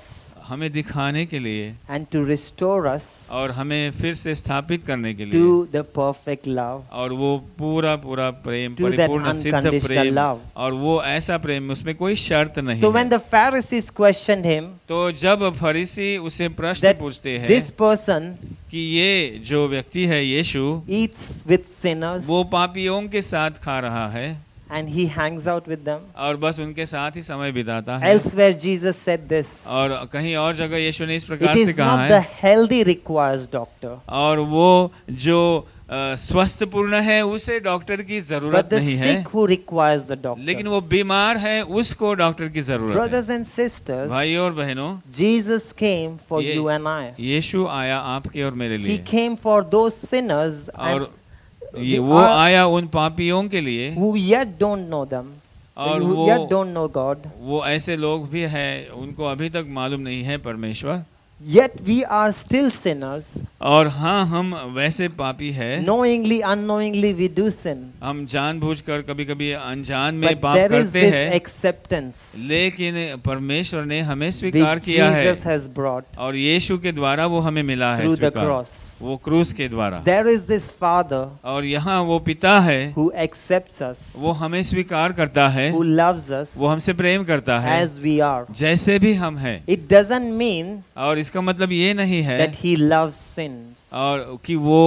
हमें दिखाने के लिए and to restore us और हमें फिर से स्थापित करने के लिए to the perfect love, और वो पूरा पूरा प्रेम, to that परिपूर्ण सिद्ध unconditional प्रेम, love. और वो ऐसा प्रेम उसमें कोई शर्त नहीं So है। when the Pharisees questioned him तो जब फरीसी उसे प्रश्न that पूछते हैं this person कि ये जो व्यक्ति है यीशु, eats with sinners वो पापियों के साथ खा रहा है and he hangs out with them. और बस उनके साथ ही समय बिताता है, Elsewhere Jesus said this, और कहीं और जगह यीशु ने इस it प्रकार से is कहा not the है, healthy requires doctor, और वो जो अ, स्वस्थपूर्ण है उसे डॉक्टर की but जरूरत the नहीं है, sick who requires the लेकिन doctor. वो बीमार है उसको डॉक्टर की जरूरत है। Brothers and sisters, भाई और बहनों, Jesus came for ये- you and I. यीशु आया आपके और मेरे He लिए, came for those sinners and और ये we वो are- आया उन पापियों के लिए, who yet don't know them, और who वो yet don't know God. वो ऐसे लोग भी हैं उनको अभी तक मालूम नहीं है परमेश्वर, Yet we are still sinners. और हाँ हम वैसे पापी है, Knowingly, unknowingly we do sin. हम जानबूझकर कभी कभी अनजान में But पाप there is करते this हैं, acceptance लेकिन परमेश्वर ने हमें स्वीकार which किया है, Jesus has brought और यीशु के द्वारा वो हमें मिला है through the स्वीकार, cross. वो क्रूस के द्वारा। There is this Father और यहाँ वो पिता है, who accepts us, वो हमें स्वीकार करता है, who loves us वो हमसे प्रेम करता है as we are. जैसे भी हम हैं, It doesn't mean और इसका मतलब ये नहीं है that He loves sins. और कि वो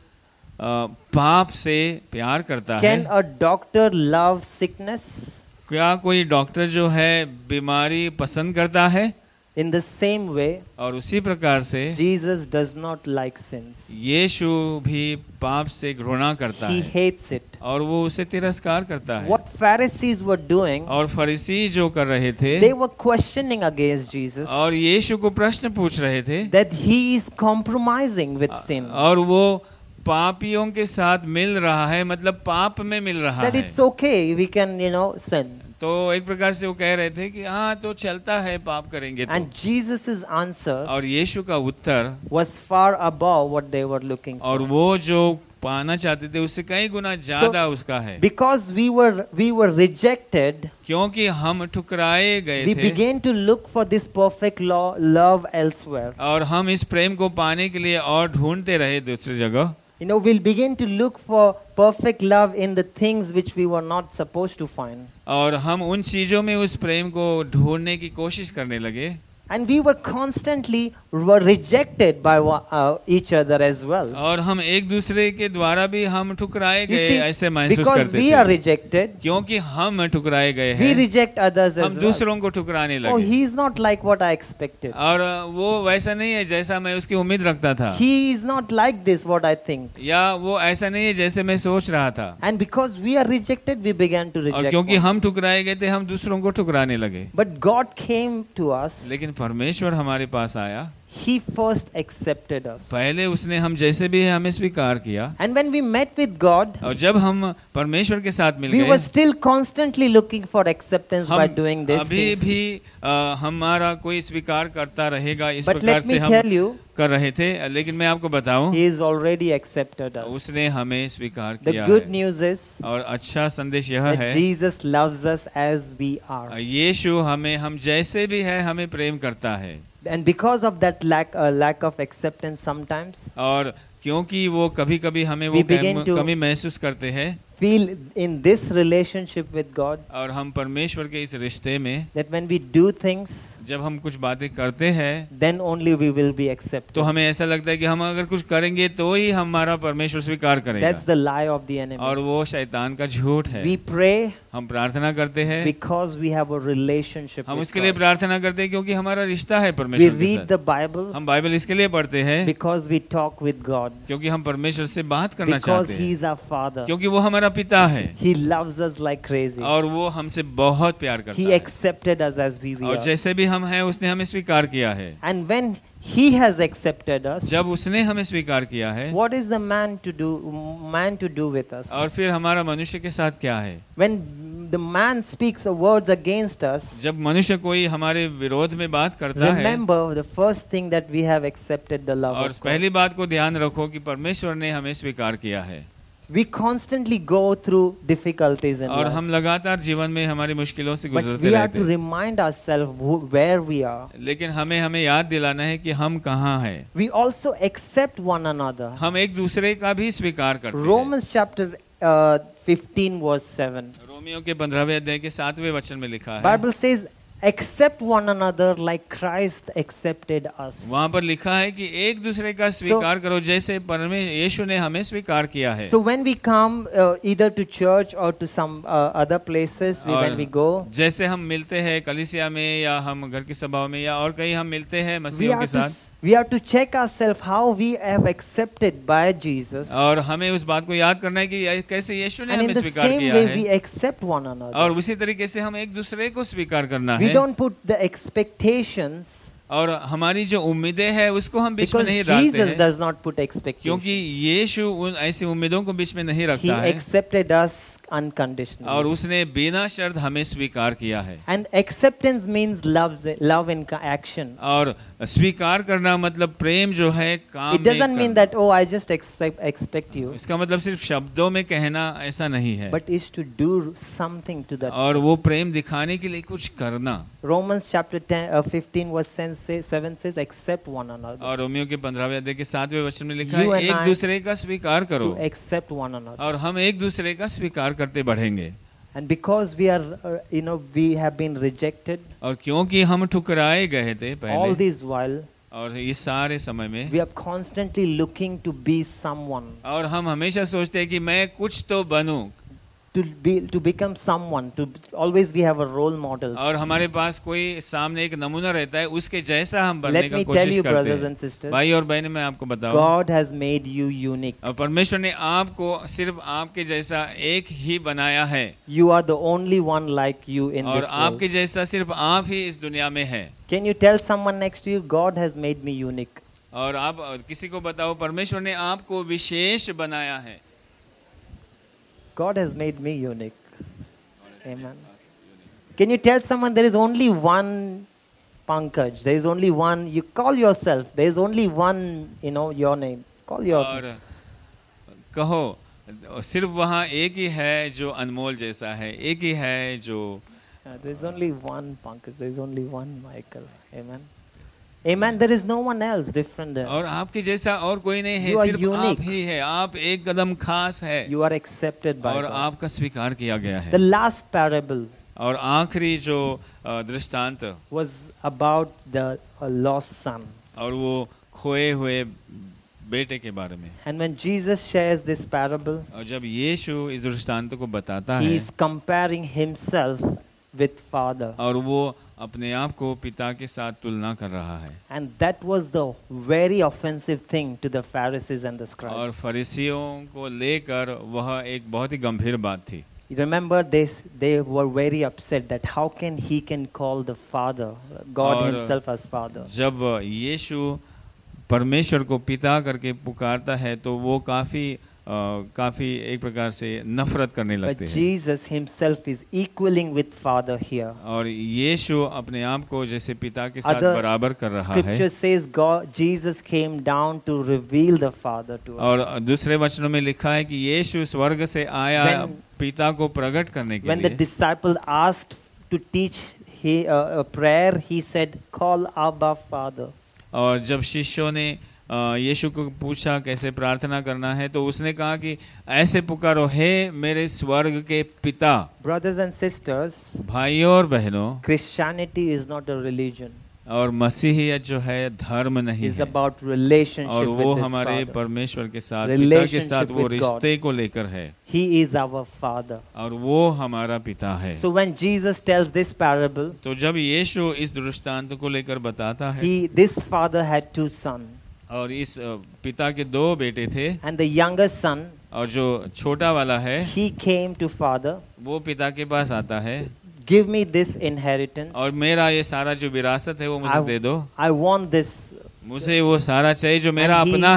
अ, पाप से प्यार करता है। Can a doctor love sickness? क्या कोई डॉक्टर जो है बीमारी पसंद करता है? In the same way, और उसी प्रकार से Jesus does not like sins. यीशु भी पाप से घृणा करता He है hates it. और वो उसे तिरस्कार करता है। What Pharisees were doing, और फरीसी जो कर रहे थे, they were questioning against Jesus और यीशु को प्रश्न पूछ रहे थे, that He is compromising with sin. और वो पापियों के साथ मिल रहा है, मतलब पाप में मिल रहा That है। it's okay, we can, you know, sin. तो एक प्रकार से वो कह रहे थे कि हाँ तो चलता है, पाप करेंगे तो। And Jesus' answer और यीशु का उत्तर, was far above what they were looking और for. वो जो पाना चाहते थे उससे कई गुना ज्यादा उसका है, Because we were we were rejected, क्योंकि हम ठुकराए गए we थे began to look for this perfect law, love elsewhere. और हम इस प्रेम को पाने के लिए और ढूंढते रहे दूसरी जगह। You know, we'll begin to look for perfect love in the things which we were not supposed to find. और हम उन चीजों में उस प्रेम को ढूंढने की कोशिश करने लगे, And we were constantly were rejected by wa- uh, each other as well. और हम एक दूसरे के द्वारा भी हम ठुकराए You गए see, ऐसे महसूस because करते we are थे, rejected, क्योंकि हम ठुकराए गए we हैं, reject others हम as well. दूसरों को ठुकराने Oh, लगे। he is not like what I expected. और वो वैसा नहीं है जैसा मैं उसकी उम्मीद रखता था, He is not like this, what I think. या वो ऐसा नहीं है जैसे मैं सोच रहा था। And because we are rejected, we began to और reject. क्योंकि one. हम ठुकराए गए थे, हम दूसरों को ठुकराने लगे। But God came to us. लेकिन परमेश्वर हमारे पास आया, He first accepted us. पहले उसने हम जैसे भी हैं हमें स्वीकार किया, And when we met with God, और जब हम परमेश्वर के साथ मिल we were गए, still constantly looking for acceptance by हम doing these अभी things. भी अ, हमारा कोई स्वीकार करता रहेगा इस But प्रकार let से me हम tell you, कर रहे थे। लेकिन मैं आपको बताऊं, He has already accepted us. उसने हमें स्वीकार The किया good है। news is और अच्छा संदेश यह that है, Jesus loves us as we are. यीशु हमें हम जैसे भी है हमें प्रेम करता है। And because of that lack, uh, lack of acceptance sometimes, और क्योंकि वो कभी कभी हमें वो We begin कम- to- कमी महसूस करते हैं, feel in this relationship with God और हम परमेश्वर के इस रिश्ते में that when we do things, जब हम कुछ बातें करते हैं, then only we will be accepted. तो हमें ऐसा लगता है कि हम अगर कुछ करेंगे तो ही हमारा परमेश्वर स्वीकार करेगा। That's the lie of the enemy. और वो शैतान का झूठ है। We pray हम प्रार्थना करते हैं, because we have a relationship हम with उसके लिए God. प्रार्थना करते हैं क्योंकि हमारा रिश्ता है We परमेश्वर के read साथ। the Bible हम बाइबल इसके लिए पढ़ते हैं because we talk with God. क्योंकि हम परमेश्वर से बात करना Because चाहते He हैं, is our Father. क्योंकि वो हमारा पिता है He loves us like crazy. और वो हमसे बहुत प्यार करता He है। accepted us as we और were. जैसे भी हम हैं उसने हमें स्वीकार किया है। And when He has accepted us, जब उसने हमें स्वीकार किया है, what is the man to do man to do with us? और फिर हमारा मनुष्य के साथ क्या है? When the man speaks words against us, जब मनुष्य कोई हमारे विरोध में बात करता है, remember the first thing that we have accepted the love और of God. पहली बात को ध्यान रखो कि परमेश्वर ने हमें स्वीकार किया है। We constantly go through difficulties in और life. हम लगातार जीवन में हमारी मुश्किलों से But गुजरते we have to रहते हैं, remind ourselves who, where we are. लेकिन हमें हमें याद दिलाना है कि हम कहाँ हैं। We also accept one another. हम एक दूसरे का भी स्वीकार करते हैं। Romans chapter uh, fifteen verse seven. रोमियो के पंद्रहवें अध्याय के सातवें वचन में लिखा है, Bible says, accept one another like Christ accepted us. वहाँ पर लिखा है कि एक दूसरे का स्वीकार करो जैसे परमेश्वर यीशु ने हमें स्वीकार किया है। So when we come uh, either to church or to some uh, other places, we, और when we go, जैसे हम मिलते हैं कलीसिया में या हम घर की सभाओं में या और कहीं हम मिलते हैं we मसीहों के have to साथ, we have to check ourselves how we have accepted by Jesus. और हमें उस बात को याद करना है कि ये- कैसे यीशु ने And in हमें the स्वीकार same किया way, है, we accept one another. और उसी तरीके से हम एक दूसरे को स्वीकार करना We है। don't put the expectations और हमारी जो उम्मीदें हैं उसको हम बीच में because नहीं डालते Jesus हैं, does not put क्योंकि expectations. यीशु उन ऐसी उम्मीदों को बीच में नहीं He रखता है, accepted us और unconditionally. उसने बिना शर्त हमें स्वीकार किया है। And acceptance means love, love in ca- action. और स्वीकार करना मतलब प्रेम जो है काम It में doesn't mean करना। that, oh, I just expect, expect you, इसका मतलब सिर्फ शब्दों में कहना ऐसा नहीं है, but is to do something to that. और वो प्रेम दिखाने के लिए कुछ करना। Romans chapter ten, uh, fifteen verse seven says, accept one another. और रोमियो के पंद्रहवें अध्याय के सातवें वचन में लिखा You है, and एक I दूसरे का स्वीकार करो, To accept one another. और हम एक दूसरे का स्वीकार करते बढ़ेंगे। And because we are, uh, you know, we have been rejected और क्योंकि हम ठुकराए गए थे all पहले, this while, और इस सारे समय में, we are constantly looking to be someone, और हम हमेशा सोचते हैं कि मैं कुछ तो बनूं, to be, to become someone, to always we have a role model. और हमारे पास कोई सामने एक नमूना रहता है, उसके जैसा हम बनने Let का me tell कोशिश you, करते brothers हैं। and sisters, भाई और बहनें, मैं आपको बताऊं, God has made you unique. और परमेश्वर ने आपको सिर्फ आपके जैसा एक ही बनाया है, You are the only one like you in और this world. आपके जैसा सिर्फ आप ही इस दुनिया में है। Can you tell someone next to you, God has made me unique? और आप किसी को बताओ, परमेश्वर ने आपको विशेष बनाया है। God has made me unique. Amen. Can you tell someone there is only one Pankaj? There is only one. You call yourself. There is only one. You know your name. Call your. और कहो सिर्फ वहाँ एक ही है जो अनमोल जैसा है, एक ही है जो Uh, there is only one Pankaj. There is only one Michael. Amen. Amen. There is no one else different there. और आपके जैसा और कोई नहीं है, You are सिर्फ unique. आप ही है। आप एक कदम खास है, You are accepted by और God. आपका स्वीकार किया गया The है। last parable और आखिरी जो अ, दृष्टांत, was about the uh, lost son. और वो खोए हुए बेटे के बारे में। And when Jesus shares this parable, और जब यीशु इस दृष्टांत को बताता he है, is comparing himself with Father. और वो अपने आप को पिता के साथ तुलना कर रहा है। And that was the very offensive thing to the Pharisees and the और scribes. फरीसियों को लेकर वह एक बहुत ही गंभीर बात थी। You remember they, they were very upset that how can he can call the Father, God और himself as Father. जब यीशु परमेश्वर को पिता करके पुकारता है तो वो काफी अ, काफी एक प्रकार से नफरत करने But लगते हैं। Jesus himself is equaling with Father here. और यीशु अपने आप को जैसे पिता के साथ Other बराबर कर रहा है। Scripture says God, Jesus came down to reveal the Father to us. और दूसरे वचनों में लिखा है कि यीशु स्वर्ग से आया When- पिता को प्रकट करने के When the लिए। disciple asked to teach he, uh, a prayer, he said, call Abba Father. और जब शिष्यों ने अ, यीशु को पूछा कैसे प्रार्थना करना है, तो उसने कहा कि ऐसे पुकारो, हे मेरे स्वर्ग के पिता। Brothers and sisters, भाइयों और बहनों, Christianity is not a religion. और मसीहियत जो है धर्म नहीं It's है, about relationship और वो with his हमारे Father. परमेश्वर के साथ, पिता के साथ Relationship वो with God. रिश्ते को लेकर है, He is our Father. और वो हमारा पिता है। So when Jesus tells this parable, तो जब यीशु इस दृष्टांत को लेकर बताता है, he, this father had two sons. और इस अ, पिता के दो बेटे थे, And the younger son, और जो छोटा वाला है he came to father, वो पिता के पास आता है, give me this inheritance. और मेरा ये सारा जो विरासत है वो मुझे दे दो, I want this. मुझे वो सारा चाहिए जो मेरा And he- अपना है।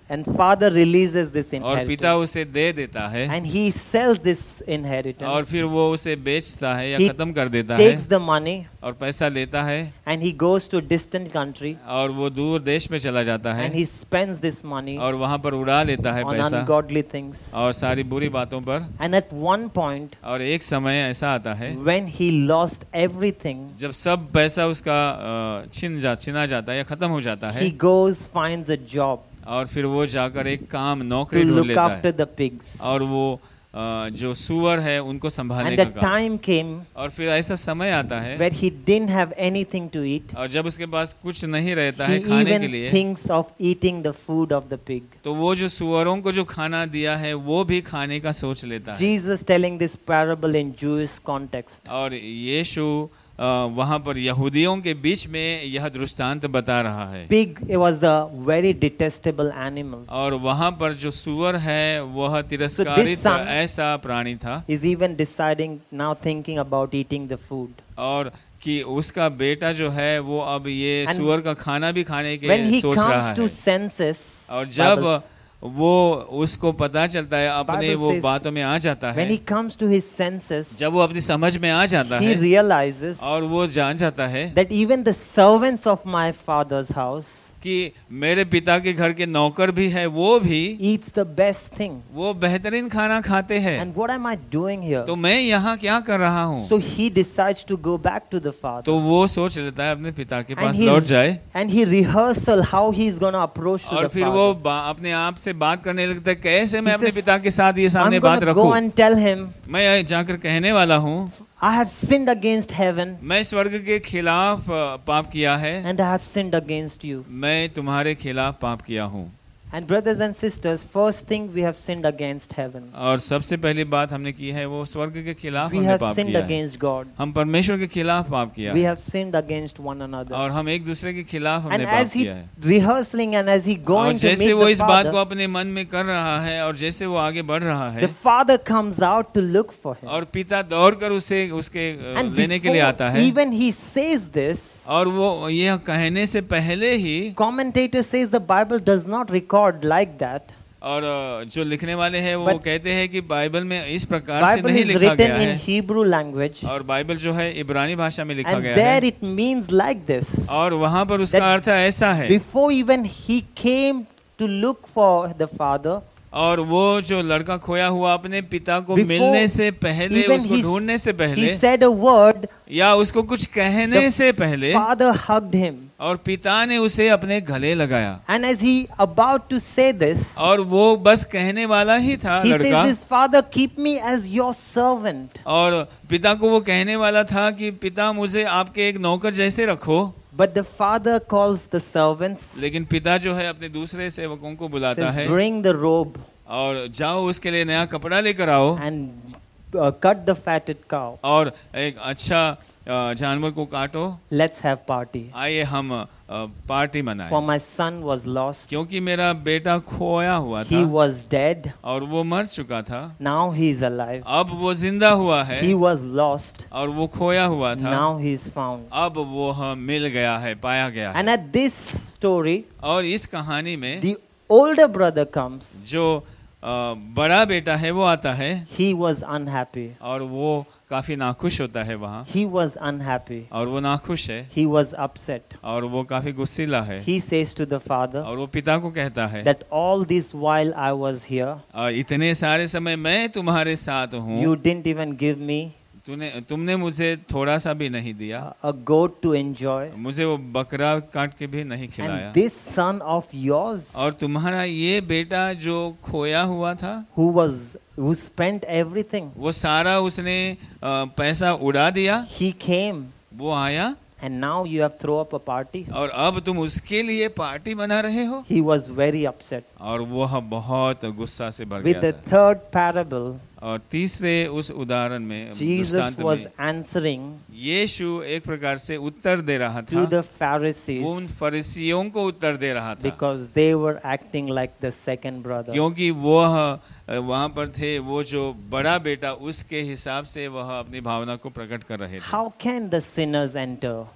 And father releases this और पिता inheritance. उसे दे देता है And he sells this और inheritance. फिर वो उसे बेचता है या He खत्म कर देता है Takes the money और पैसा लेता है and he goes to a distant country और वो दूर देश में चला जाता है and he spends this money और वहाँ पर उड़ा लेता है on पैसा ungodly things. और सारी बुरी बातों पर। And at one point, और एक समय ऐसा आता है when he lost everything, जब सब पैसा उसका अ, छिन जा छिना जाता है या खत्म हो जाता है he goes, finds a job और फिर वो जाकर एक काम नौकरी to ढूंढ look लेता after है the pigs. और वो अ, जो सुअर है उनको संभालने And का the काम। time came और फिर ऐसा समय आता है where he didn't have anything to eat. और जब उसके पास कुछ नहीं रहता He है खाने के even लिए thinks of eating the food of the pig. तो वो जो सुअरों को जो खाना दिया है वो भी खाने का सोच लेता है। Jesus telling this parable in Jewish context. और यीशु अ, वहाँ पर यहूदियों के बीच में यह दृष्टांत बता रहा है। Pig it was a very detestable animal. और वहाँ पर जो सुअर है वह तिरस्कारित son- ऐसा प्राणी था He's even deciding now thinking about eating the food. और कि उसका बेटा जो है वो अब ये And सुअर का खाना भी खाने के When he सोच रहा comes to है senses, और जब Bible- वो उसको पता चलता है अपने Bible वो says- बातों में आ जाता when है he comes to his senses, जब वो अपनी समझ में आ जाता he है realizes और वो जान जाता है that even the servants of my father's house कि मेरे पिता के घर के नौकर भी है वो भी eats the best thing. वो बेहतरीन खाना खाते हैं And what am I doing here? तो मैं यहाँ क्या कर रहा हूँ। So he decides to go back to the father. तो वो सोच लेता है अपने पिता के And पास he, लौट जाए and he rehearsal how he's going to approach to और the फिर वो father. बा- अपने आप से बात करने लगता है कैसे मैं He अपने says, पिता के साथ ये सामने I'm बात going to go रखूं। and tell him, मैं जाकर कहने वाला हूँ I have sinned against heaven मैं स्वर्ग के खिलाफ अ, पाप किया है and I have sinned against you. मैं तुम्हारे खिलाफ पाप किया हूँ। And brothers and sisters, first thing we have sinned against heaven. और सबसे पहली बात हमने की है वो स्वर्ग के खिलाफ We हमने have पाप sinned किया है। against God. हम परमेश्वर के खिलाफ पाप किया We है have sinned against one another. और हम एक दूसरे के खिलाफ And हमने पाप as he किया है। rehearsing and as he और going to जैसे meet वो the इस बात को father, अपने मन में कर रहा है और जैसे वो आगे बढ़ रहा है the father comes out to look for him. और पिता दौड़कर उसे उसके अ, And लेने के लिए आता before है even he says this, और वो यह कहने से पहले ही commentator says the Bible does not record like that. और अ, जो लिखने वाले हैं वो But कहते हैं कि बाइबल में इस प्रकार से Bible नहीं is लिखा written गया in है Hebrew language, और बाइबल जो है इब्रानी भाषा में लिखा and गया there है it means like this. और वहाँ पर उसका that अर्थ ऐसा है Before even he came to look for the father, और वो जो लड़का खोया हुआ अपने पिता को Before मिलने से पहले even उसको he, ढूंढने से पहले he said a word, या उसको कुछ कहने The से पहले father hugged him. और पिता ने उसे अपने गले लगाया And as he about to say this, और वो बस कहने वाला ही था he लड़का says, this father, keep me as your servant. और पिता को वो कहने वाला था कि पिता मुझे आपके एक नौकर जैसे रखो But the father calls the servants, लेकिन पिता जो है अपने दूसरे सेवकों को बुलाता says, है bring the robe और जाओ उसके लिए नया कपड़ा लेकर आओ and uh, cut the fatted cow. और एक अच्छा अ, जानवर को काटो Let's have party. आइए हम अ, पार्टी For मनाएं my son was lost. क्योंकि मेरा बेटा खोया हुआ He था was dead. और वो मर चुका था Now he is alive. अब वो जिंदा हुआ है He was lost. और वो खोया हुआ था Now he is found. अब वो हाँ, मिल गया है पाया गया है And at this story, और इस कहानी में the older brother comes. जो अ, बड़ा बेटा है वो आता है He was unhappy. और वो काफी नाखुश होता है वहाँ He was unhappy. और वो नाखुश है He was upset. और वो काफी गुस्सीला है He says to the father और वो पिता को कहता है that all this while I was here, "अ, इतने सारे समय मैं तुम्हारे साथ हूँ you didn't even give me तूने तुमने मुझे थोड़ा सा भी नहीं दिया a goat to enjoy. मुझे वो बकरा काट के भी नहीं खिलाया And this son of yours, और तुम्हारा ये बेटा जो खोया हुआ था who was who spent everything, वो सारा उसने अ, पैसा उड़ा दिया he came, वो आया and now you have throw up a party. और अब तुम उसके लिए पार्टी बना रहे हो He was very upset. और वो बहुत गुस्सा से भर With गया the था third parable, और तीसरे उस उदाहरण में Jesus दृष्टांत was में answering यीशु एक प्रकार से उत्तर दे रहा to था the वो Pharisees उन फरीसियों को उत्तर दे रहा था because they were acting like the second brother. क्योंकि वो वहाँ पर थे वो जो बड़ा बेटा उसके हिसाब से वह अपनी भावना को प्रकट कर रहे थे How can the sinners enter?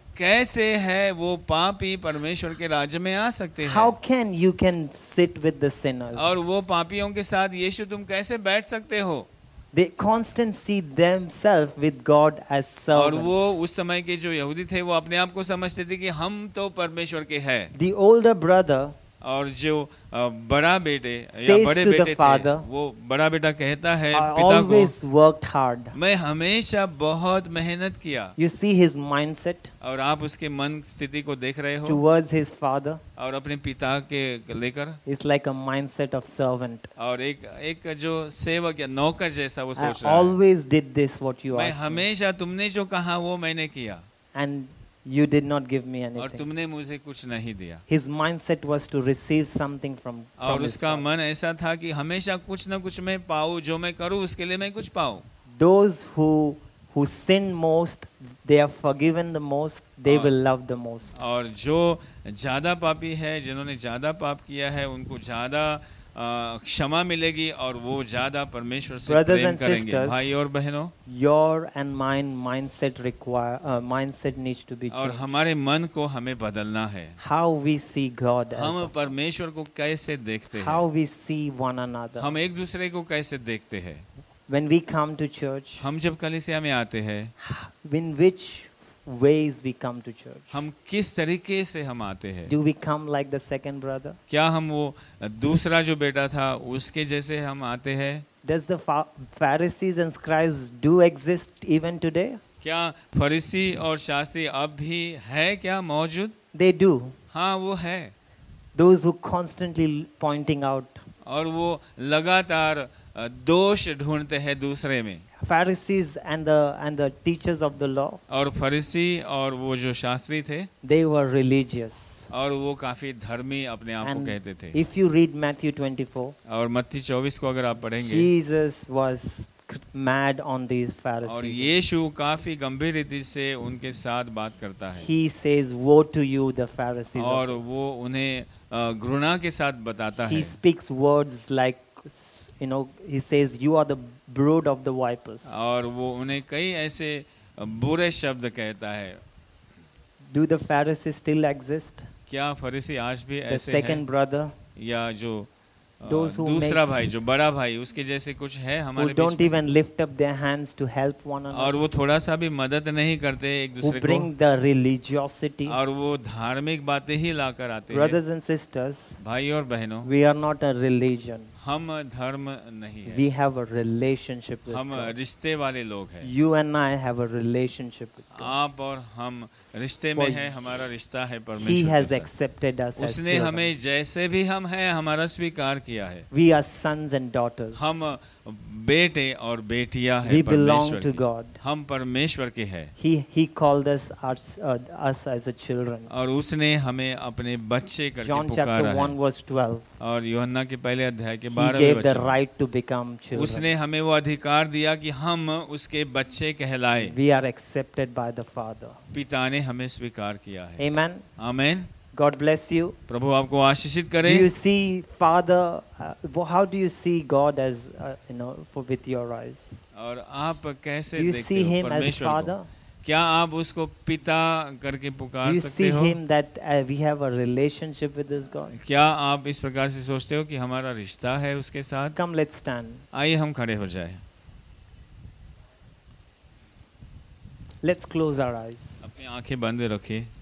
कैसे है वो पापी परमेश्वर के राज्य में आ सकते हैं? How can you can sit with the sinners? और वो पापियों के साथ यीशु तुम कैसे बैठ सकते हो? They constantly see themselves with God as और servants. वो उस समय के जो यहूदी थे वो अपने आप को समझते थे कि हम तो परमेश्वर के हैं। The older brother और जो अ, बड़ा बेटे या says बड़े to the बेटे थे, father, वो बड़ा बेटा कहता है I पिता always को, worked hard. मैं हमेशा बहुत मेहनत किया। You see his mindset और आप उसके मन स्थिति को देख रहे हो towards his father और अपने पिता के लेकर, is like a mindset of servant. और एक एक जो सेवक या नौकर जैसा वो I सोच रहा है, always did this what you मैं asked me, हमेशा तुमने जो कहा वो मैंने किया and you did not give me और anything. तुमने मुझे कुछ नहीं दिया। His mindset was to receive something from, और from his उसका father. मन ऐसा था कि हमेशा कुछ ना कुछ मैं पाऊँ, जो मैं करूँ उसके लिए मैं कुछ पाऊँ। Those who who sin most, they are forgiven the most, they और- will love the most. और जो ज्यादा पापी है, जिन्होंने ज्यादा पाप किया है, उनको ज्यादा अ, क्षमा मिलेगी और वो ज्यादा परमेश्वर से Brothers प्रेम and करेंगे। sisters, भाई और बहनों, Your and mine mindset require uh, mindset needs to be और changed. हमारे मन को हमें बदलना है। How we see God, हम as परमेश्वर को कैसे देखते how हैं, we see one another. हम एक दूसरे को कैसे देखते हैं। When we come to church, हम जब कलीसिया में आते हैं, in which ways we come to church? हम किस तरीके से हम आते हैं? Do we come like the second brother? क्या हम वो दूसरा जो बेटा था उसके जैसे हम आते हैं? Does the Pha- Pharisees and scribes do exist even today? क्या फरीसी और शास्त्री अब भी है क्या मौजूद? They do. हाँ, वो है। Those who constantly pointing out. और वो लगातार अ, दोष ढूंढते हैं दूसरे में। Pharisees and the and the teachers of the law, और फरीसी और वो जो शास्त्री थे, they were religious. और वो काफी धर्मी अपने आप को And कहते थे। if you read Matthew twenty-four, और मत्ती चौबीस को अगर आप पढ़ेंगे, Jesus was mad on these और Pharisees. यीशु काफी गंभीर रीति से उनके साथ बात करता है, He says, "Woe to you, the Pharisees." of और वो उन्हें अ, घृणा के साथ बताता He है। speaks words like, you know, he says, "You are the brood of the vipers." और वो उन्हें कई ऐसे बुरे शब्द कहता है। Do the Pharisees still exist? क्या फरीसी आज भी The ऐसे हैं? second brother, या जो अ, Those who दूसरा makes- भाई, जो बड़ा भाई, उसके जैसे कुछ है who हमारे don't बीच में? even lift up their hands to help one और another, वो थोड़ा सा भी मदद नहीं करते एक who दूसरे bring को, the religiosity. और वो धार्मिक बातें ही लाकर आते हैं। Brothers and sisters, भाई और बहनों, we are not a religion. हम धर्म नहीं है, We have a relationship with हम God. रिश्ते वाले लोग हैं। You and I have a relationship with God. आप और हम रिश्ते में For हैं, हमारा रिश्ता है He परमेश्वर has के साथ। accepted us as उसने children. हमें जैसे भी हम हैं हमारा स्वीकार किया है। We are sons and daughters. हम बेटे और बेटियां हैं We belong परमेश्वर to की। God. हम परमेश्वर के हैं, He He called us us, uh, us as a children. और उसने हमें अपने बच्चे करके John पुकारा chapter one है। verse twelve. और यूहन्ना के पहले अध्याय के He बारहवें gave the वचन, right to become children. उसने हमें वो अधिकार दिया कि हम उसके बच्चे कहलाए। We are accepted by the Father. पिता ने हमें स्वीकार किया है। Amen. आमीन। God bless you. प्रभु आपको आशीषित Do करे। you see Father? Uh, wh- how do you see God as uh, you know for with your eyes? और आप कैसे Do you देखते see हो Him as परमेश्वर Father? को? क्या आप उसको पिता करके Do पुकार you सकते see हो? Him that uh, we have a relationship with this God? क्या आप इस प्रकार से सोचते हो कि हमारा रिश्ता है उसके साथ? Come, let's stand. आइए हम खड़े हो जाए। Let's close our eyes. अपनी आंखें बंद रखें।